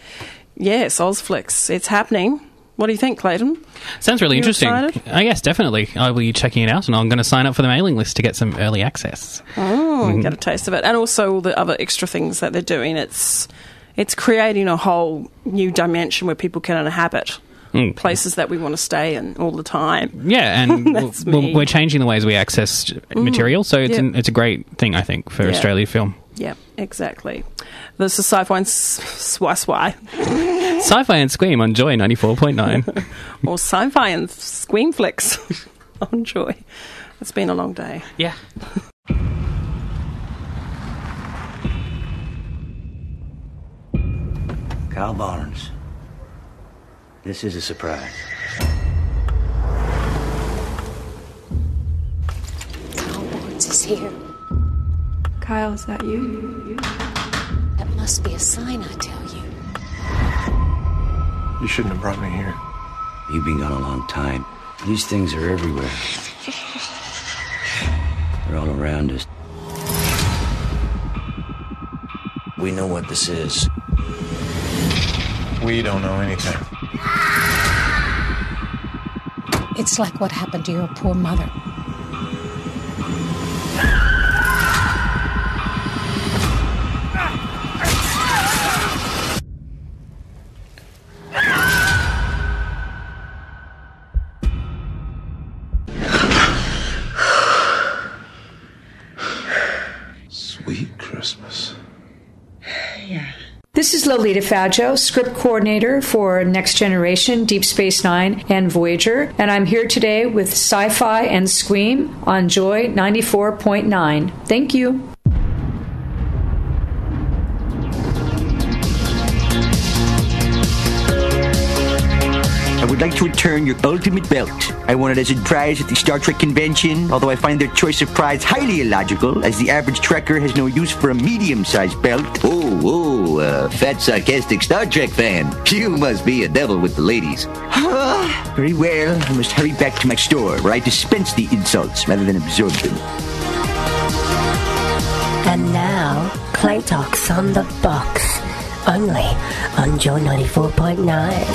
Yes, Ozflix. It's happening. What do you think, Clayton? Sounds really you interesting. Excited? Uh, yes, definitely. I will be checking it out, and I'm going to sign up for the mailing list to get some early access. Oh, Mm-hmm. get a taste of it. And also all the other extra things that they're doing. It's it's creating a whole new dimension where people can inhabit Mm. places that we want to stay in all the time. Yeah, and That's we're, me. we're changing the ways we access material, so it's Yep. an, it's a great thing, I think, for Yeah. Australia film. Yeah, exactly. This is Sci-Fi and Swi Swi. Sci-Fi and Scream on Joy ninety-four point nine. Or Sci-Fi and Scream Flicks on Joy. It's been a long day. Yeah. Carl Barnes. This is a surprise. Carl Barnes is here. Kyle, is that you? That must be a sign, I tell you. You shouldn't have brought me here. You've been gone a long time. These things are everywhere. They're all around us. We know what this is. We don't know anything. It's like what happened to your poor mother. Sweet Christmas. Yeah. This is Lolita Faggio, script coordinator for Next Generation, Deep Space Nine, and Voyager, and I'm here today with Sci-Fi and Squeam on Joy ninety-four point nine. Thank you. I would like to return your ultimate belt. I won it as a prize at the Star Trek convention, although I find their choice of prize highly illogical, as the average Trekker has no use for a medium-sized belt. Oh, oh, uh, fat, sarcastic Star Trek fan. You must be a devil with the ladies. Very well, I must hurry back to my store, where I dispense the insults rather than absorb them. And now, Clay Talks on the Box, only on Joy ninety-four point nine.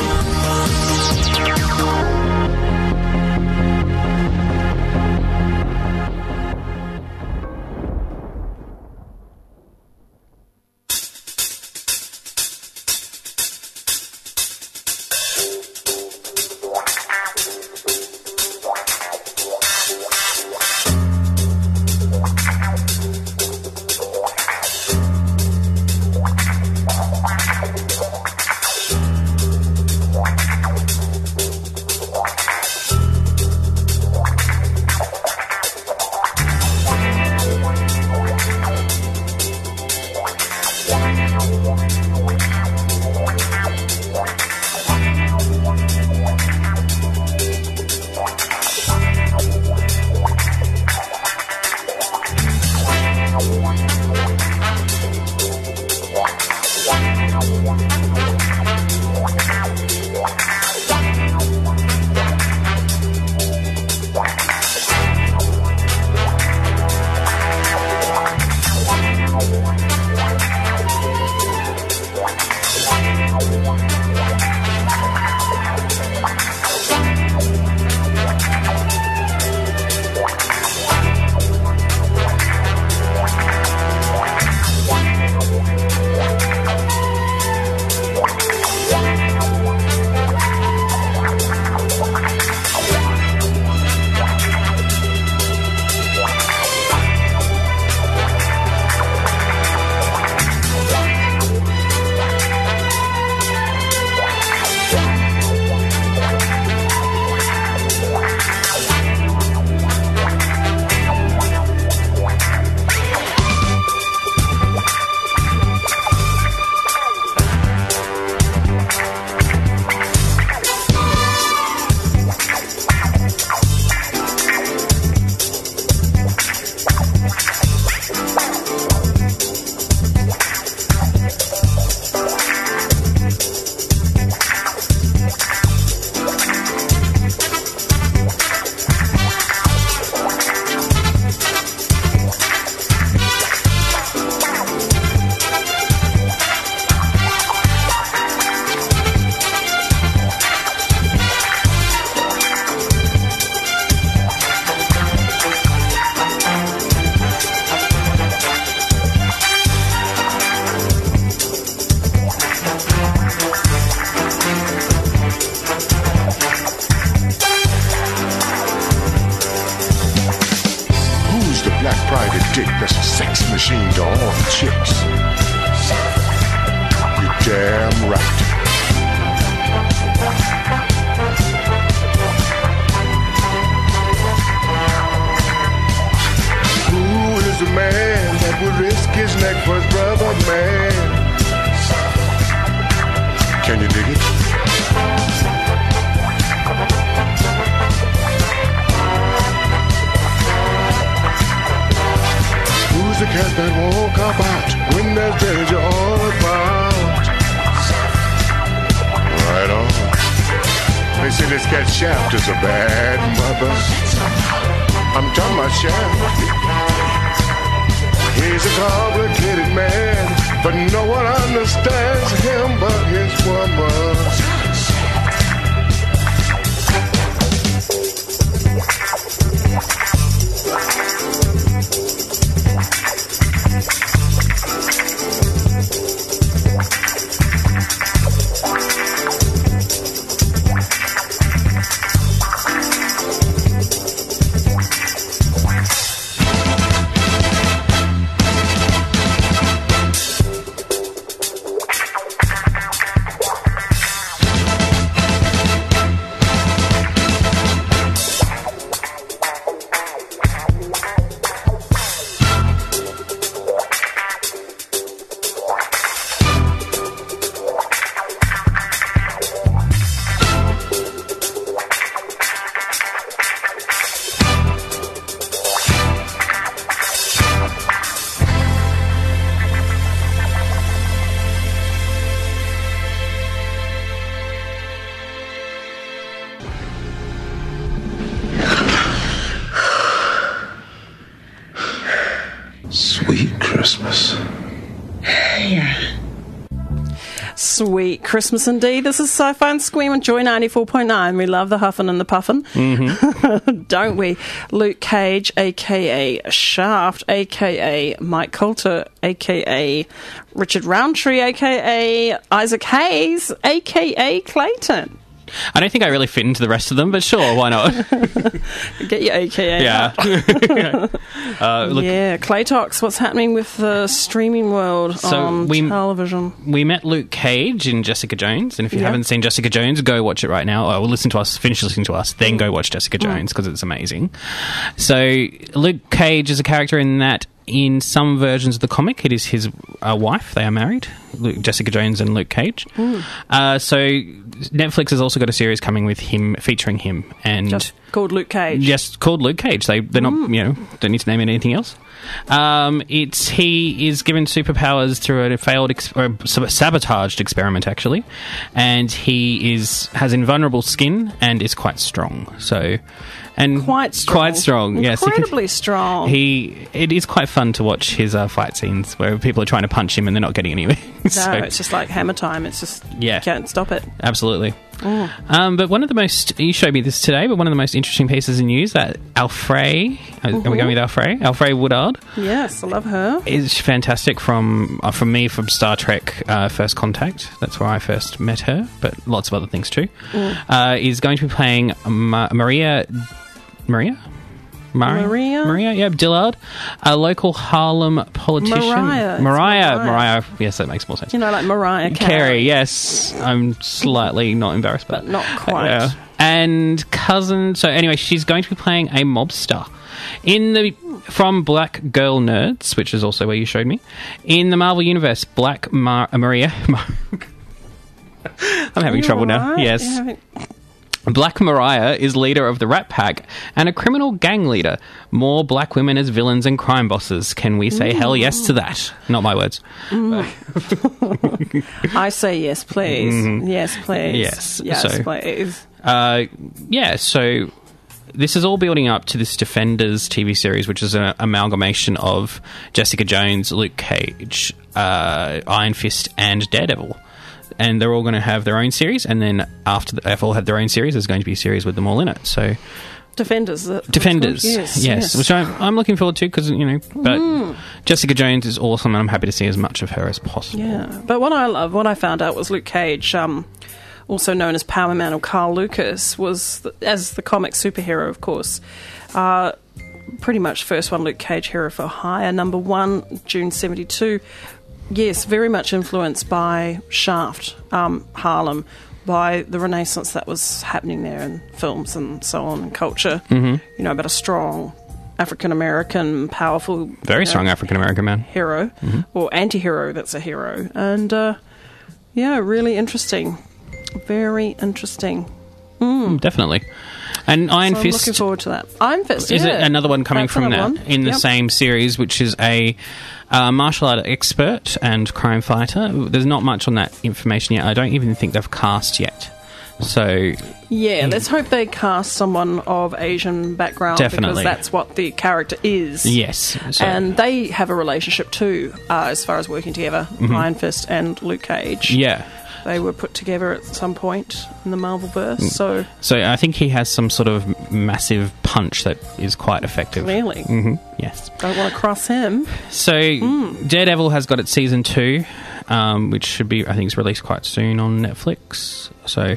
Christmas. Yeah. Sweet Christmas indeed. This is Sci-Fi and Squeam on Joy ninety-four point nine. We love the huffin' and the puffin'. Mm-hmm. Don't we? Luke Cage, a k a. Shaft, a k a. Mike Coulter, a k a. Richard Roundtree, a k a. Isaac Hayes, a k a. Clayton. I don't think I really fit into the rest of them, but sure, why not? Get your A K A. Yeah. uh, look, yeah, Claytox, what's happening with the streaming world so on we, television? We met Luke Cage in Jessica Jones, and if you Yeah. haven't seen Jessica Jones, go watch it right now. Or listen to us, finish listening to us, then go watch Jessica Jones, because it's amazing. So Luke Cage is a character in that. In some versions of the comic, it is his uh, wife. They are married, Luke, Jessica Jones and Luke Cage. Mm. Uh, so Netflix has also got a series coming with him, featuring him, and Just called Luke Cage. just called Luke Cage. They they're not Mm. you know don't need to name it anything else. Um, it's he is given superpowers through a failed ex- or a sabotaged experiment actually, and he is has invulnerable skin and is quite strong. So. And Quite strong. Quite strong, yes. Incredibly strong. He, it is quite fun to watch his uh, fight scenes where people are trying to punch him and they're not getting anywhere. No, So, it's just like Hammer Time. It's just, Yeah. you can't stop it. absolutely. Mm. Um, but one of the most, you showed me this today, but one of the most interesting pieces of news that Alfre, are Mhm. we going with Alfre? Alfre Woodard Yes, I love her. is fantastic from, uh, from me, from Star Trek uh, First Contact. That's where I first met her, but lots of other things too. Mm. Uh, is going to be playing Ma- Maria... Maria? Mari- Maria? Maria, yeah, Dillard, a local Harlem politician. Mariah. It's Mariah, Mariah. Mariah. Yes, that makes more sense. You know, like Mariah Carey. Carey, yes. I'm slightly not embarrassed, but, But not quite. Uh, and cousin. So anyway, she's going to be playing a mobster in the from Black Girl Nerds, which is also where you showed me in the Marvel Universe. Black Mar- Maria. I'm having You trouble now. alright? Yes. You're having- Black Mariah is leader of the Rat Pack and a criminal gang leader. More black women as villains and crime bosses. Can we say hell yes to that? Not my words. I say yes, please. Mhm. Yes, please. Yes. Yes, So- please. Uh, yeah, so this is all building up to this Defenders T V series, which is an amalgamation of Jessica Jones, Luke Cage, uh, Iron Fist, and Daredevil. And they're all going to have their own series, and then after they've all had their own series, there's going to be a series with them all in it. So Defenders. that- Defenders, Yes, yes, yes. which I'm, I'm looking forward to because you know. But Mm. Jessica Jones is awesome, and I'm happy to see as much of her as possible. Yeah, but what I love, what I found out was Luke Cage, um, also known as Power Man or Carl Lucas, was the, as the comic superhero, of course. Uh, pretty much first one Luke Cage hero for hire, number one, June seventy-two. Yes, very much influenced by Shaft, um, Harlem, by the Renaissance that was happening there in films and so on, and culture. Mhm. You know, about a strong African American, powerful, Very you know, strong African American man. hero Mhm. or anti-hero that's a hero, and uh, yeah, really interesting, very interesting. Mm. Definitely. And Iron So I'm Fist looking forward to that. Iron Fist is yeah. it another one coming That's from another that one. in the Yep. same series, which is a uh, martial art expert and crime fighter. There's not much on that information yet. I don't even think they've cast yet. So Yeah, let's hope they cast someone of Asian background Definitely. because that's what the character is. yes, so, And they have a relationship too, uh, as far as working together. Mhm. Iron Fist and Luke Cage. yeah. They were put together at some point in the Marvelverse. Mm. So So I think he has some sort of massive punch that is quite effective. Really? hmm Yes. don't want to cross him. So Mm. Daredevil has got its season two, um, which should be, I think, it's released quite soon on Netflix. So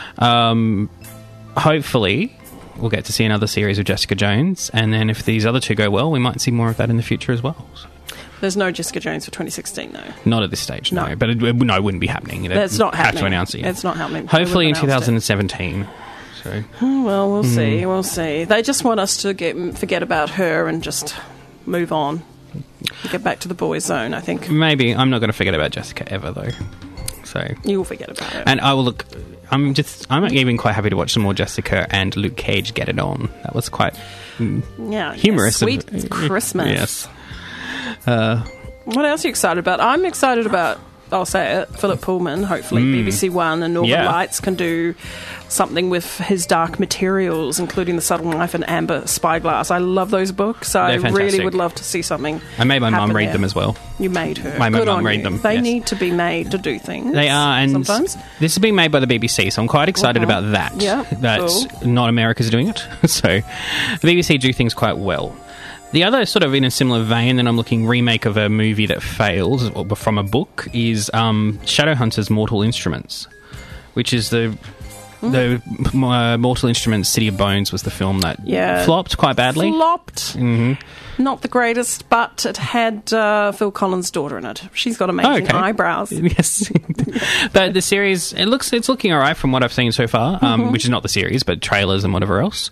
um, hopefully we'll get to see another series of Jessica Jones, and then if these other two go well, we might see more of that in the future as well. So, There's no Jessica Jones for twenty sixteen, though. not at this stage, no. No. But it, it, no, it wouldn't be happening. They'd That's not have happening. to announce it. Yet. It's not happening. Hopefully in They would've announced twenty seventeen. So Oh, well, we'll Mm. see. We'll see. They just want us to get forget about her and just move on. Get back to the boys' zone, I think. maybe I'm not going to forget about Jessica ever, though. So You'll forget about her. and I will look. I'm just. I'm even quite happy to watch some more Jessica and Luke Cage get it on. That was quite mm, yeah, humorous. yeah, sweet and- Christmas. Yes. Uh, What else are you excited about? I'm excited about I'll say it, Philip Pullman, hopefully Mm. B B C One and Northern Yeah. Lights can do something with his Dark Materials, including The Subtle Knife and Amber Spyglass. I love those books. I They're really fantastic. would love to see something. I made my mum happen read there. them as well. You made her. My Good mum on read you. them, They yes. need to be made to do things. They are, and sometimes. this is being made by the B B C, so I'm quite excited Uh-huh. about that. Yeah, That's cool. not America's doing it. So the B B C do things quite well. The other sort of in a similar vein, and I'm looking remake of a movie that failed or from a book, is um, Shadowhunters Mortal Instruments, which is the the uh, Mortal Instruments City of Bones was the film that Yeah. flopped quite badly. Flopped. hmm Not the greatest, but it had uh, Phil Collins' daughter in it. She's got amazing Okay. eyebrows. Yes, but the series it looks it's looking all right from what I've seen so far, um, Mhm. which is not the series, but trailers and whatever else.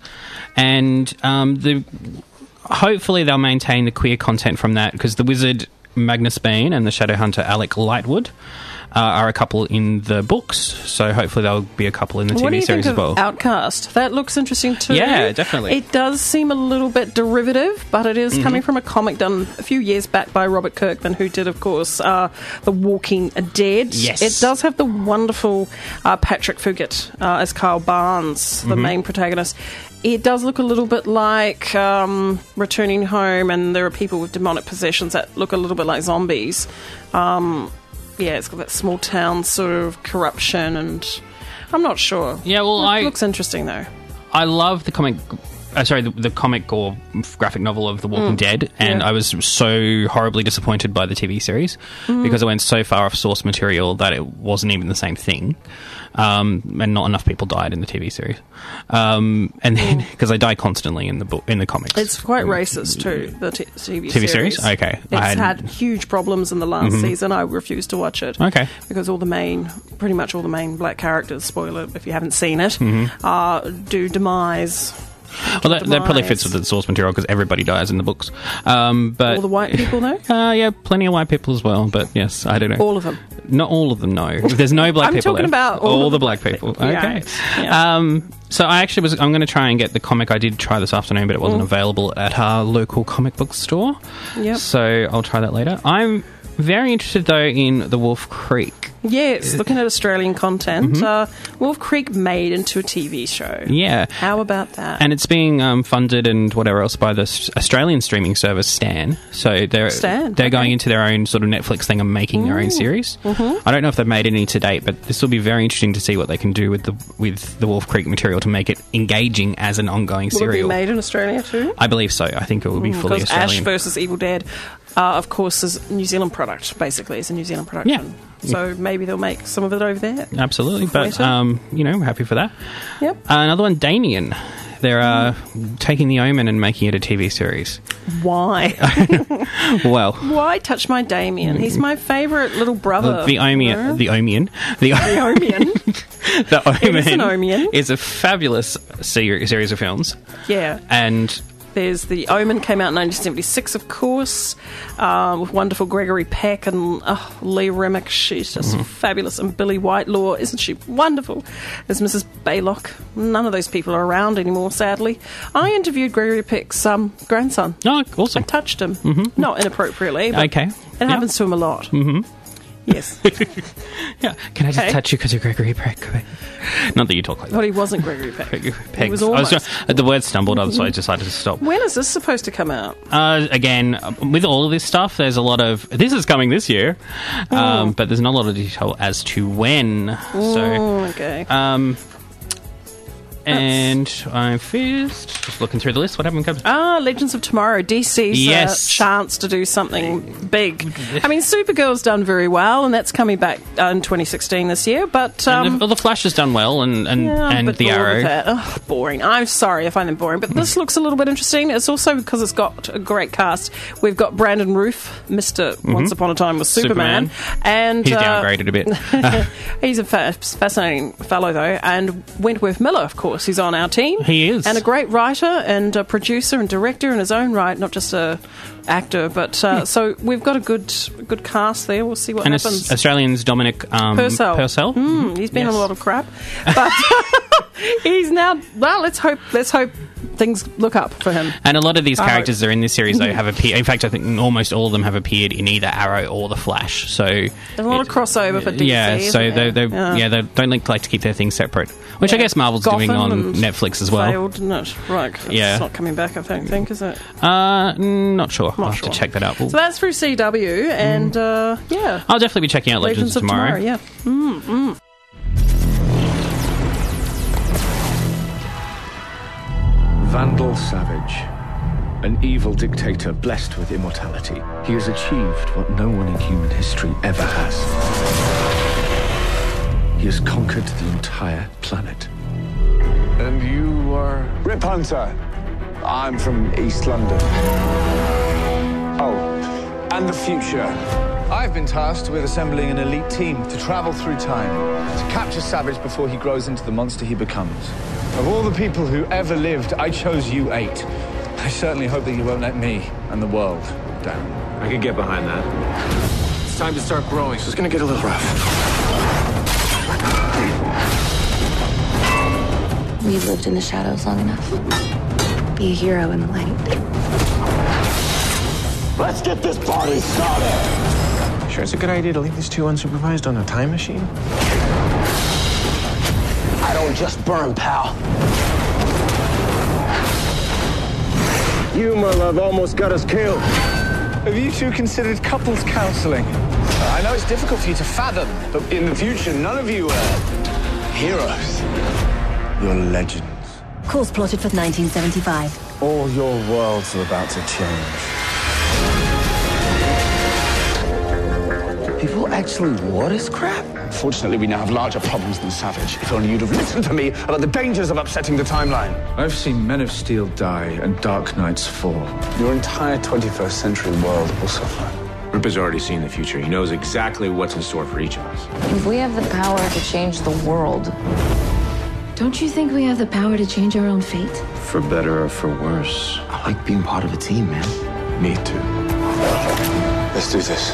And um, the hopefully they'll maintain the queer content from that, because the wizard Magnus Bane and the Shadowhunter Alec Lightwood uh, are a couple in the books. So hopefully there'll be a couple in the What T do V you series think as of well. Outcast? That looks interesting too. Yeah, definitely. It does seem a little bit derivative, but it is Mhm. coming from a comic done a few years back by Robert Kirkman, who did, of course, uh, The Walking Dead. Yes. It does have the wonderful uh, Patrick Fugit uh, as Carl Barnes, the Mhm. main protagonist. It does look a little bit like um, Returning Home, and there are people with demonic possessions that look a little bit like zombies. Um, yeah, it's got that small town sort of corruption, and I'm not sure. Yeah, well, it I looks interesting though. I love the comic. Uh, sorry, the, the comic or graphic novel of The Walking Mm. Dead, and Yeah. I was so horribly disappointed by the T V series Mm. because it went so far off source material that it wasn't even the same thing, um, and not enough people died in the T V series, um, and then because they die constantly in the book in the comics. It's quite racist too. The t- T V T V series. series? Okay. It's I had- had huge problems in the last Mhm. season. I refused to watch it. Okay. Because all the main, pretty much all the main black characters, spoiler if you haven't seen it, Mhm. uh, do demise. Well, that, that probably fits demise. with the source material because everybody dies in the books. Um, but All the white people though? Uh, yeah, plenty of white people as well. But yes, I don't know. All of them. Not all of them, no. If there's no black I'm people talking left, about all of the the black black people. people. Yeah. Okay. Yeah. Um, so I actually was. I'm going to try and get the comic. I did try this afternoon, but it wasn't Mm. available at our local comic book store. Yep. So I'll try that later. I'm very interested though in the Wolf Creek. Yes, looking at Australian content, Mhm. uh, Wolf Creek made into a T V show. Yeah. How about that? And it's being um, funded and whatever else by the S- Australian streaming service Stan. So they're Stan, they're okay. going into their own sort of Netflix thing and making their own series. Mhm. I don't know if they've made any to date, but this will be very interesting to see what they can do with the with the Wolf Creek material to make it engaging as an ongoing Will it be serial. made in Australia too? I believe so. I think it will be fully Because Australian. Ash versus Evil Dead, uh, of course, is a New Zealand product. Basically, it's a New Zealand production. Yeah. So maybe they'll make some of it over there. Absolutely, but Later. um, you know, happy for that. Yep. Uh, another one, Damien. They're uh, taking The Omen and making it a T V series. Why? Well, Why touch my Damien? He's my favourite little brother. the Omen, you know? the Omen, the, The Omen. the Omen It is an Omen. is a fabulous ser- series of films, Yeah. and There's The Omen, came out in nineteen seventy-six, of course, uh, with wonderful Gregory Peck and oh, Lee Remick. She's just Mhm. fabulous. And Billy Whitelaw, isn't she wonderful? As Missus Baylock. None of those people are around anymore, sadly. I interviewed Gregory Peck's um, grandson. Oh, awesome. I touched him. Mhm. Not inappropriately, but Okay. it Yeah. happens to him a lot. hmm Yes. yeah. Can I just Okay. touch you because you're Gregory Peck? Not that you talk like that. But he wasn't Gregory Peck. Gregory He Peck. was I almost. just- the word stumbled, so I decided to stop. When is this supposed to come out? Uh, again, with all of this stuff, there's a lot of this is coming this year, um, Mm. but there's not a lot of detail as to when. So, Mm, okay. um, and I'm first just looking through the list. What happened? Comes? Ah, Legends of Tomorrow, D C's Yes. uh, chance to do something big. I mean, Supergirl's done very well, and that's coming back uh, in twenty sixteen this year, but... Um, and the, well, the Flash has done well, and and, yeah, and but the all of Arrow. that, ugh, boring. I'm sorry, I find them boring, but this looks a little bit interesting. It's also because it's got a great cast. We've got Brandon Roof, Mister Mhm. Once Upon a Time was Superman, Superman. and He's uh, downgraded a bit. he's a fa- fascinating fellow, though. And Wentworth Miller, of course, he's on our team. He is. And a great writer and a producer and director in his own right, not just a actor. But uh, so we've got a good good cast there. We'll see what and happens. Aus- Australians Dominic um, Purcell. Purcell. Mm, he's been Yes. on a lot of crap, but he's now. Well, let's hope. Let's hope things look up for him. And a lot of these Arrow. characters that are in this series, though, have appeared. In fact, I think almost all of them have appeared in either Arrow or The Flash. So There's a lot of crossover for D C. yeah, so isn't they, there? they, yeah. yeah, they don't like, like to keep their things separate, which I Yeah. guess Marvel's Gotham doing on and Netflix as well. Failed, didn't it? Right. It's Yeah. not coming back, I don't think, is it? Uh, mm, not sure. Not I'll have sure. to check that out. So that's through C W, and uh, yeah. I'll definitely be checking out Legends, of tomorrow. Yeah. Mm, mm. Vandal Savage, an evil dictator blessed with immortality. He has achieved what no one in human history ever has. He has conquered the entire planet. And you are? Rip Hunter. I'm from East London. Oh, and the future. I've been tasked with assembling an elite team to travel through time, to capture Savage before he grows into the monster he becomes. Of all the people who ever lived, I chose you eight. I certainly hope that you won't let me and the world down. I can get behind that. It's time to start growing, so it's gonna get a little rough. We've lived in the shadows long enough. Be a hero in the light. Let's get this party started! Sure it's a good idea to leave these two unsupervised on a time machine? I don't just burn, pal. You, my love, almost got us killed. Have you two considered couples counseling? I know it's difficult for you to fathom, but In the future, none of you are heroes. You're legends. Course plotted for nineteen seventy-five. All your worlds are about to change. People actually war this crap? Fortunately, we now have larger problems than Savage. If only you'd have listened to me about the dangers of upsetting the timeline. I've seen Men of Steel die and Dark Knights fall. Your entire twenty-first century world will suffer. Rip has already seen the future. He knows exactly what's in store for each of us. If we have the power to change the world, don't you think we have the power to change our own fate? For better or for worse. I like being part of a team, man. Me too. Let's do this.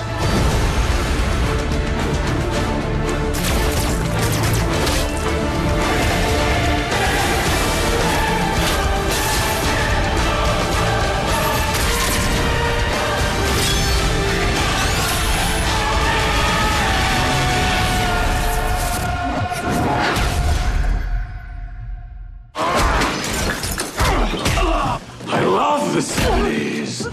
I love the seventies.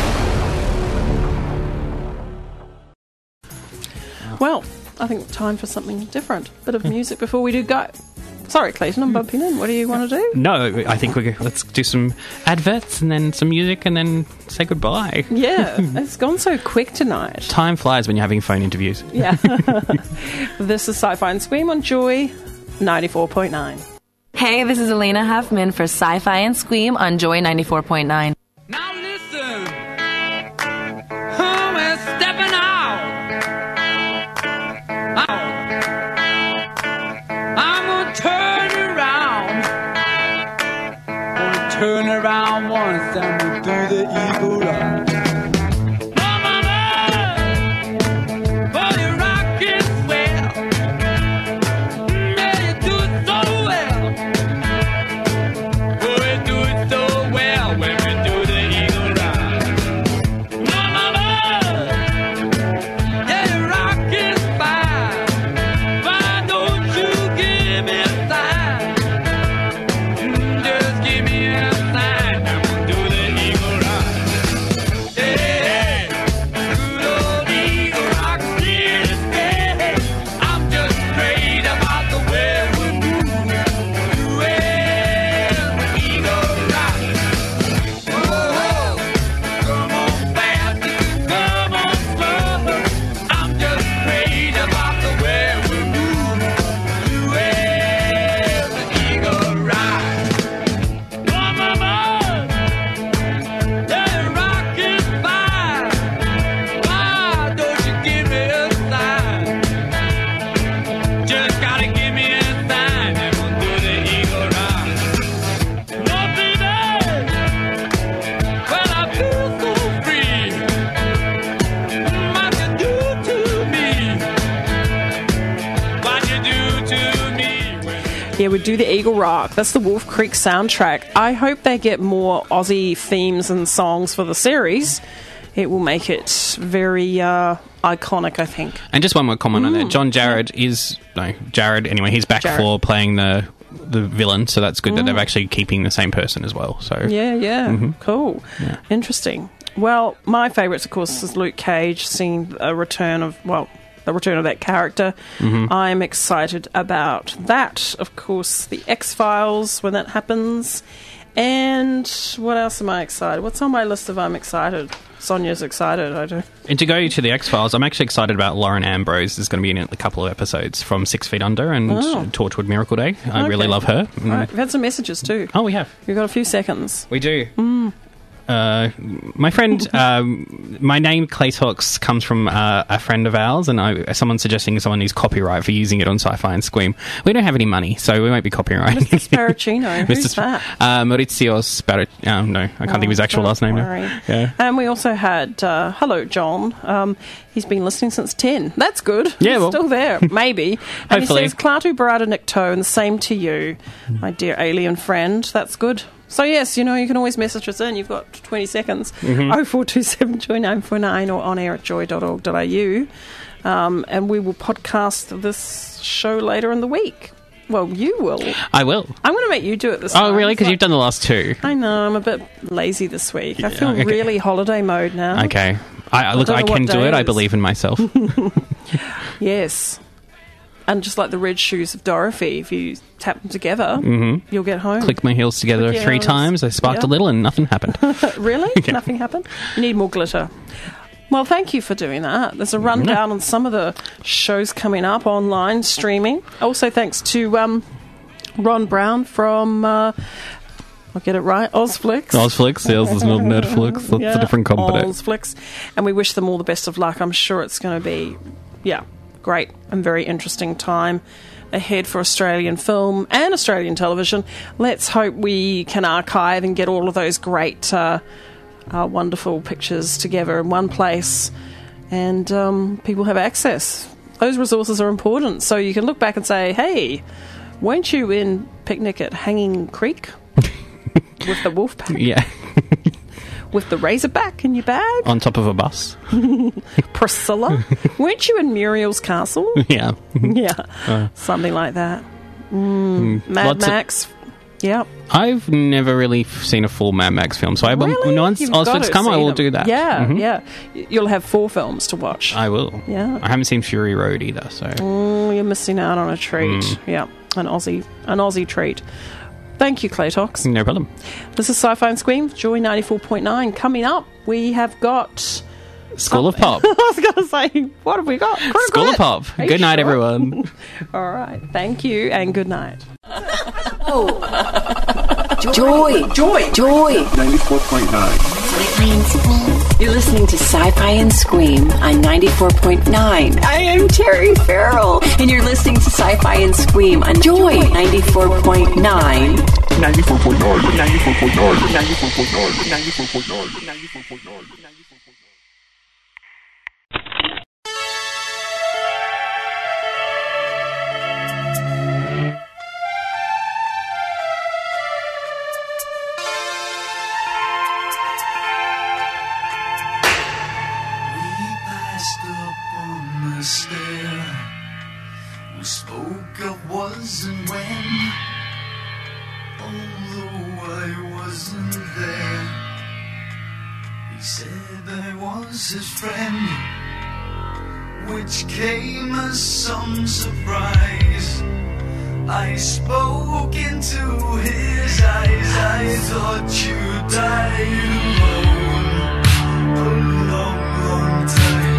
Well, I think time for something different. Bit of music before we do go. Sorry, Clayton, I'm bumping in. What do you want to do? No, I think we let's do some adverts and then some music and then say goodbye. Yeah, it's gone so quick tonight. Time flies when you're having phone interviews. Yeah. This is Sci-Fi and Scream on Joy ninety-four point nine. Hey, this is Elena Huffman for Sci-Fi and Scream on Joy ninety-four point nine. Now listen, who is stepping out? Out. I'm gonna turn around. Gonna turn around once and we'll do the eagle run. Yeah, we do the Eagle Rock. That's the Wolf Creek soundtrack. I hope they get more Aussie themes and songs for the series. It will make it very uh, iconic, I think. And just one more comment Mm. on that. John Jarrett is... No, Jared, anyway, he's back Jared. for playing the the villain, so that's good that Mm. they're actually keeping the same person as well. So Yeah, yeah. Mhm. Cool. Yeah. Interesting. Well, my favourites, of course, is Luke Cage, seeing a return of, well, the return of that character. Mhm. I'm excited about that. Of course, the X-Files, when that happens. And what else am I excited? What's on my list of I'm excited? Sonia's excited, I do. And to go to the X-Files, I'm actually excited about Lauren Ambrose. Is going to be in a couple of episodes from Six Feet Under and Oh. Torchwood Miracle Day. I Okay. really love her. Mm. Right, we've had some messages too. Oh, we have. We've got a few seconds. We do. Mm. Uh, my friend, um, my name Clay Talks comes from uh, a friend of ours, and I, someone suggesting someone needs copyright for using it on Sci-Fi and Squeam. We don't have any money, so we won't be copyrighting. Mister Sparacino, who's Mister that? Uh, Maurizio Sparaccino. Um, no, I can't think of his actual don't last name worry. now. Yeah. And we also had, uh, hello, John. Um, he's been listening since ten. That's good. Yeah, He's well. still there, maybe. And Hopefully. he says, Klaatu Barada Nikto, and the same to you, my dear alien friend. That's good. So, yes, you know, you can always message us in. You've got twenty seconds. Mhm. oh four two seven joy nine four nine or on air at joy dot org dot a u. Um, and we will podcast this show later in the week. Well, you will. I will. I'm going to make you do it this time. Oh, really? Because It's you've done the last two. I know, I'm a bit lazy this week. I feel okay. really holiday mode now. Okay. I, I look, don't I know what can do day it. I is. believe in myself. Yes. And just like the red shoes of Dorothy, if you tap them together, Mhm. you'll get home. Click my heels together Click your three heels. times. I sparked Yeah. a little and nothing happened. Really? Yeah. Nothing happened? You need more glitter. Well, thank you for doing that. There's a rundown on some of the shows coming up online, streaming. Also, thanks to um, Ron Brown from... Uh, I'll get it right. Ozflix. Ozflix, yes, it's not Netflix. That's Yeah, a different company. Ozflix. And we wish them all the best of luck. I'm sure it's going to be, yeah, great and very interesting time ahead for Australian film and Australian television. Let's hope we can archive and get all of those great, uh, uh, wonderful pictures together in one place, and um, people have access. Those resources are important, so you can look back and say, hey, weren't you in Picnic at Hanging Creek with the wolf pack? Yeah. With the Razorback in your bag? On top of a bus. Priscilla? Weren't you in Muriel's Castle? Yeah. Yeah. Uh, Something like that. Mm, Mm, Mad lots of- Max. Yep. I've never really f- seen a full Mad Max film, so I will, Really? once You've got Ozflix to come, I see will them. do that. Yeah, Mhm. yeah. Y- You'll have four films to watch. I will. Yeah. I haven't seen Fury Road either, so. Mm, you're missing out on a treat. Mm. Yeah, an Aussie, an Aussie treat. Thank you, Clay Talks. No problem. This is Sci-Fi and Squeam, Joy ninety-four point nine. Coming up, we have got... School of Pop. I was going to say, what have we got? Quit, School of quit. Pop. Are you Good night, sure? everyone. All right. Thank you and good night. Joy, joy, joy. ninety-four point nine. Sci-Fi and Squeam. You're listening to Sci-Fi and Squeam on ninety-four point nine. I am Terry Farrell, and you're listening to Sci-Fi and Squeam on Joy ninety-four point nine. ninety-four point nine. ninety-four point nine. ninety-four point nine. ninety-four point nine. ninety-four point nine. We spoke of was and when, although I wasn't there. He said I was his friend, which came as some surprise. I spoke into his eyes, I thought you died alone a long, long time.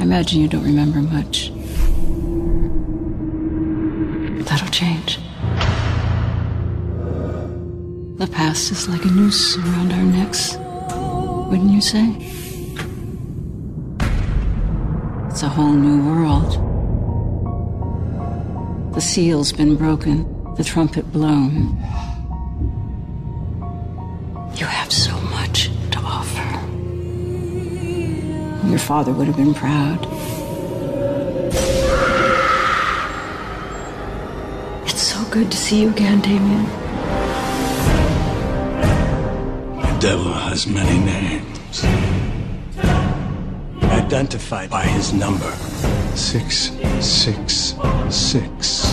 imagine you don't remember much. That'll change. The past is like a noose around our necks, wouldn't you say? It's a whole new world. The seal's been broken, the trumpet blown. You have so much to offer. Your father would have been proud. It's so good to see you again, Damien. The devil has many names. Identified by his number. Six, six, six.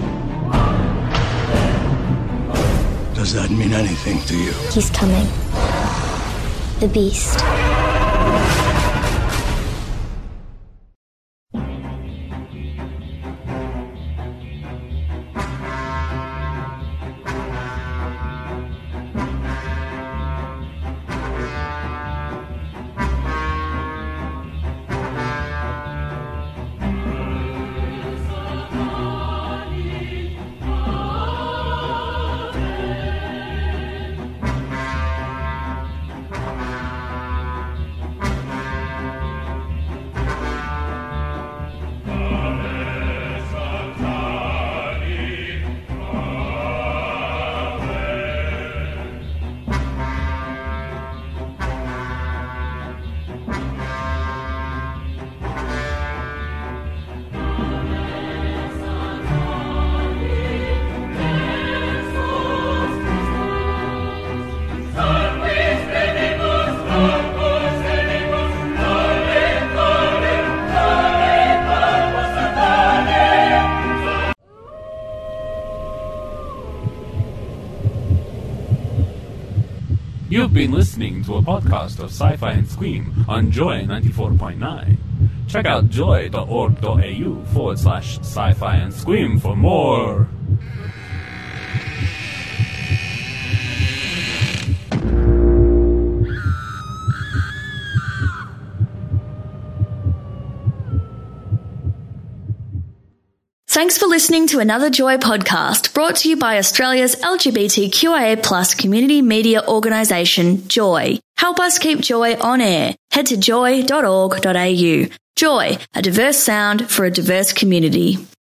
Does that mean anything to you? He's coming. The beast. You've been listening to a podcast of Sci-Fi and Scream on Joy ninety-four point nine. Check out joy.org.au forward slash sci-fi and scream for more. Thanks for listening to another Joy podcast brought to you by Australia's L G B T Q I A plus community media organisation, Joy. Help us keep Joy on air. Head to joy dot org dot a u. Joy, a diverse sound for a diverse community.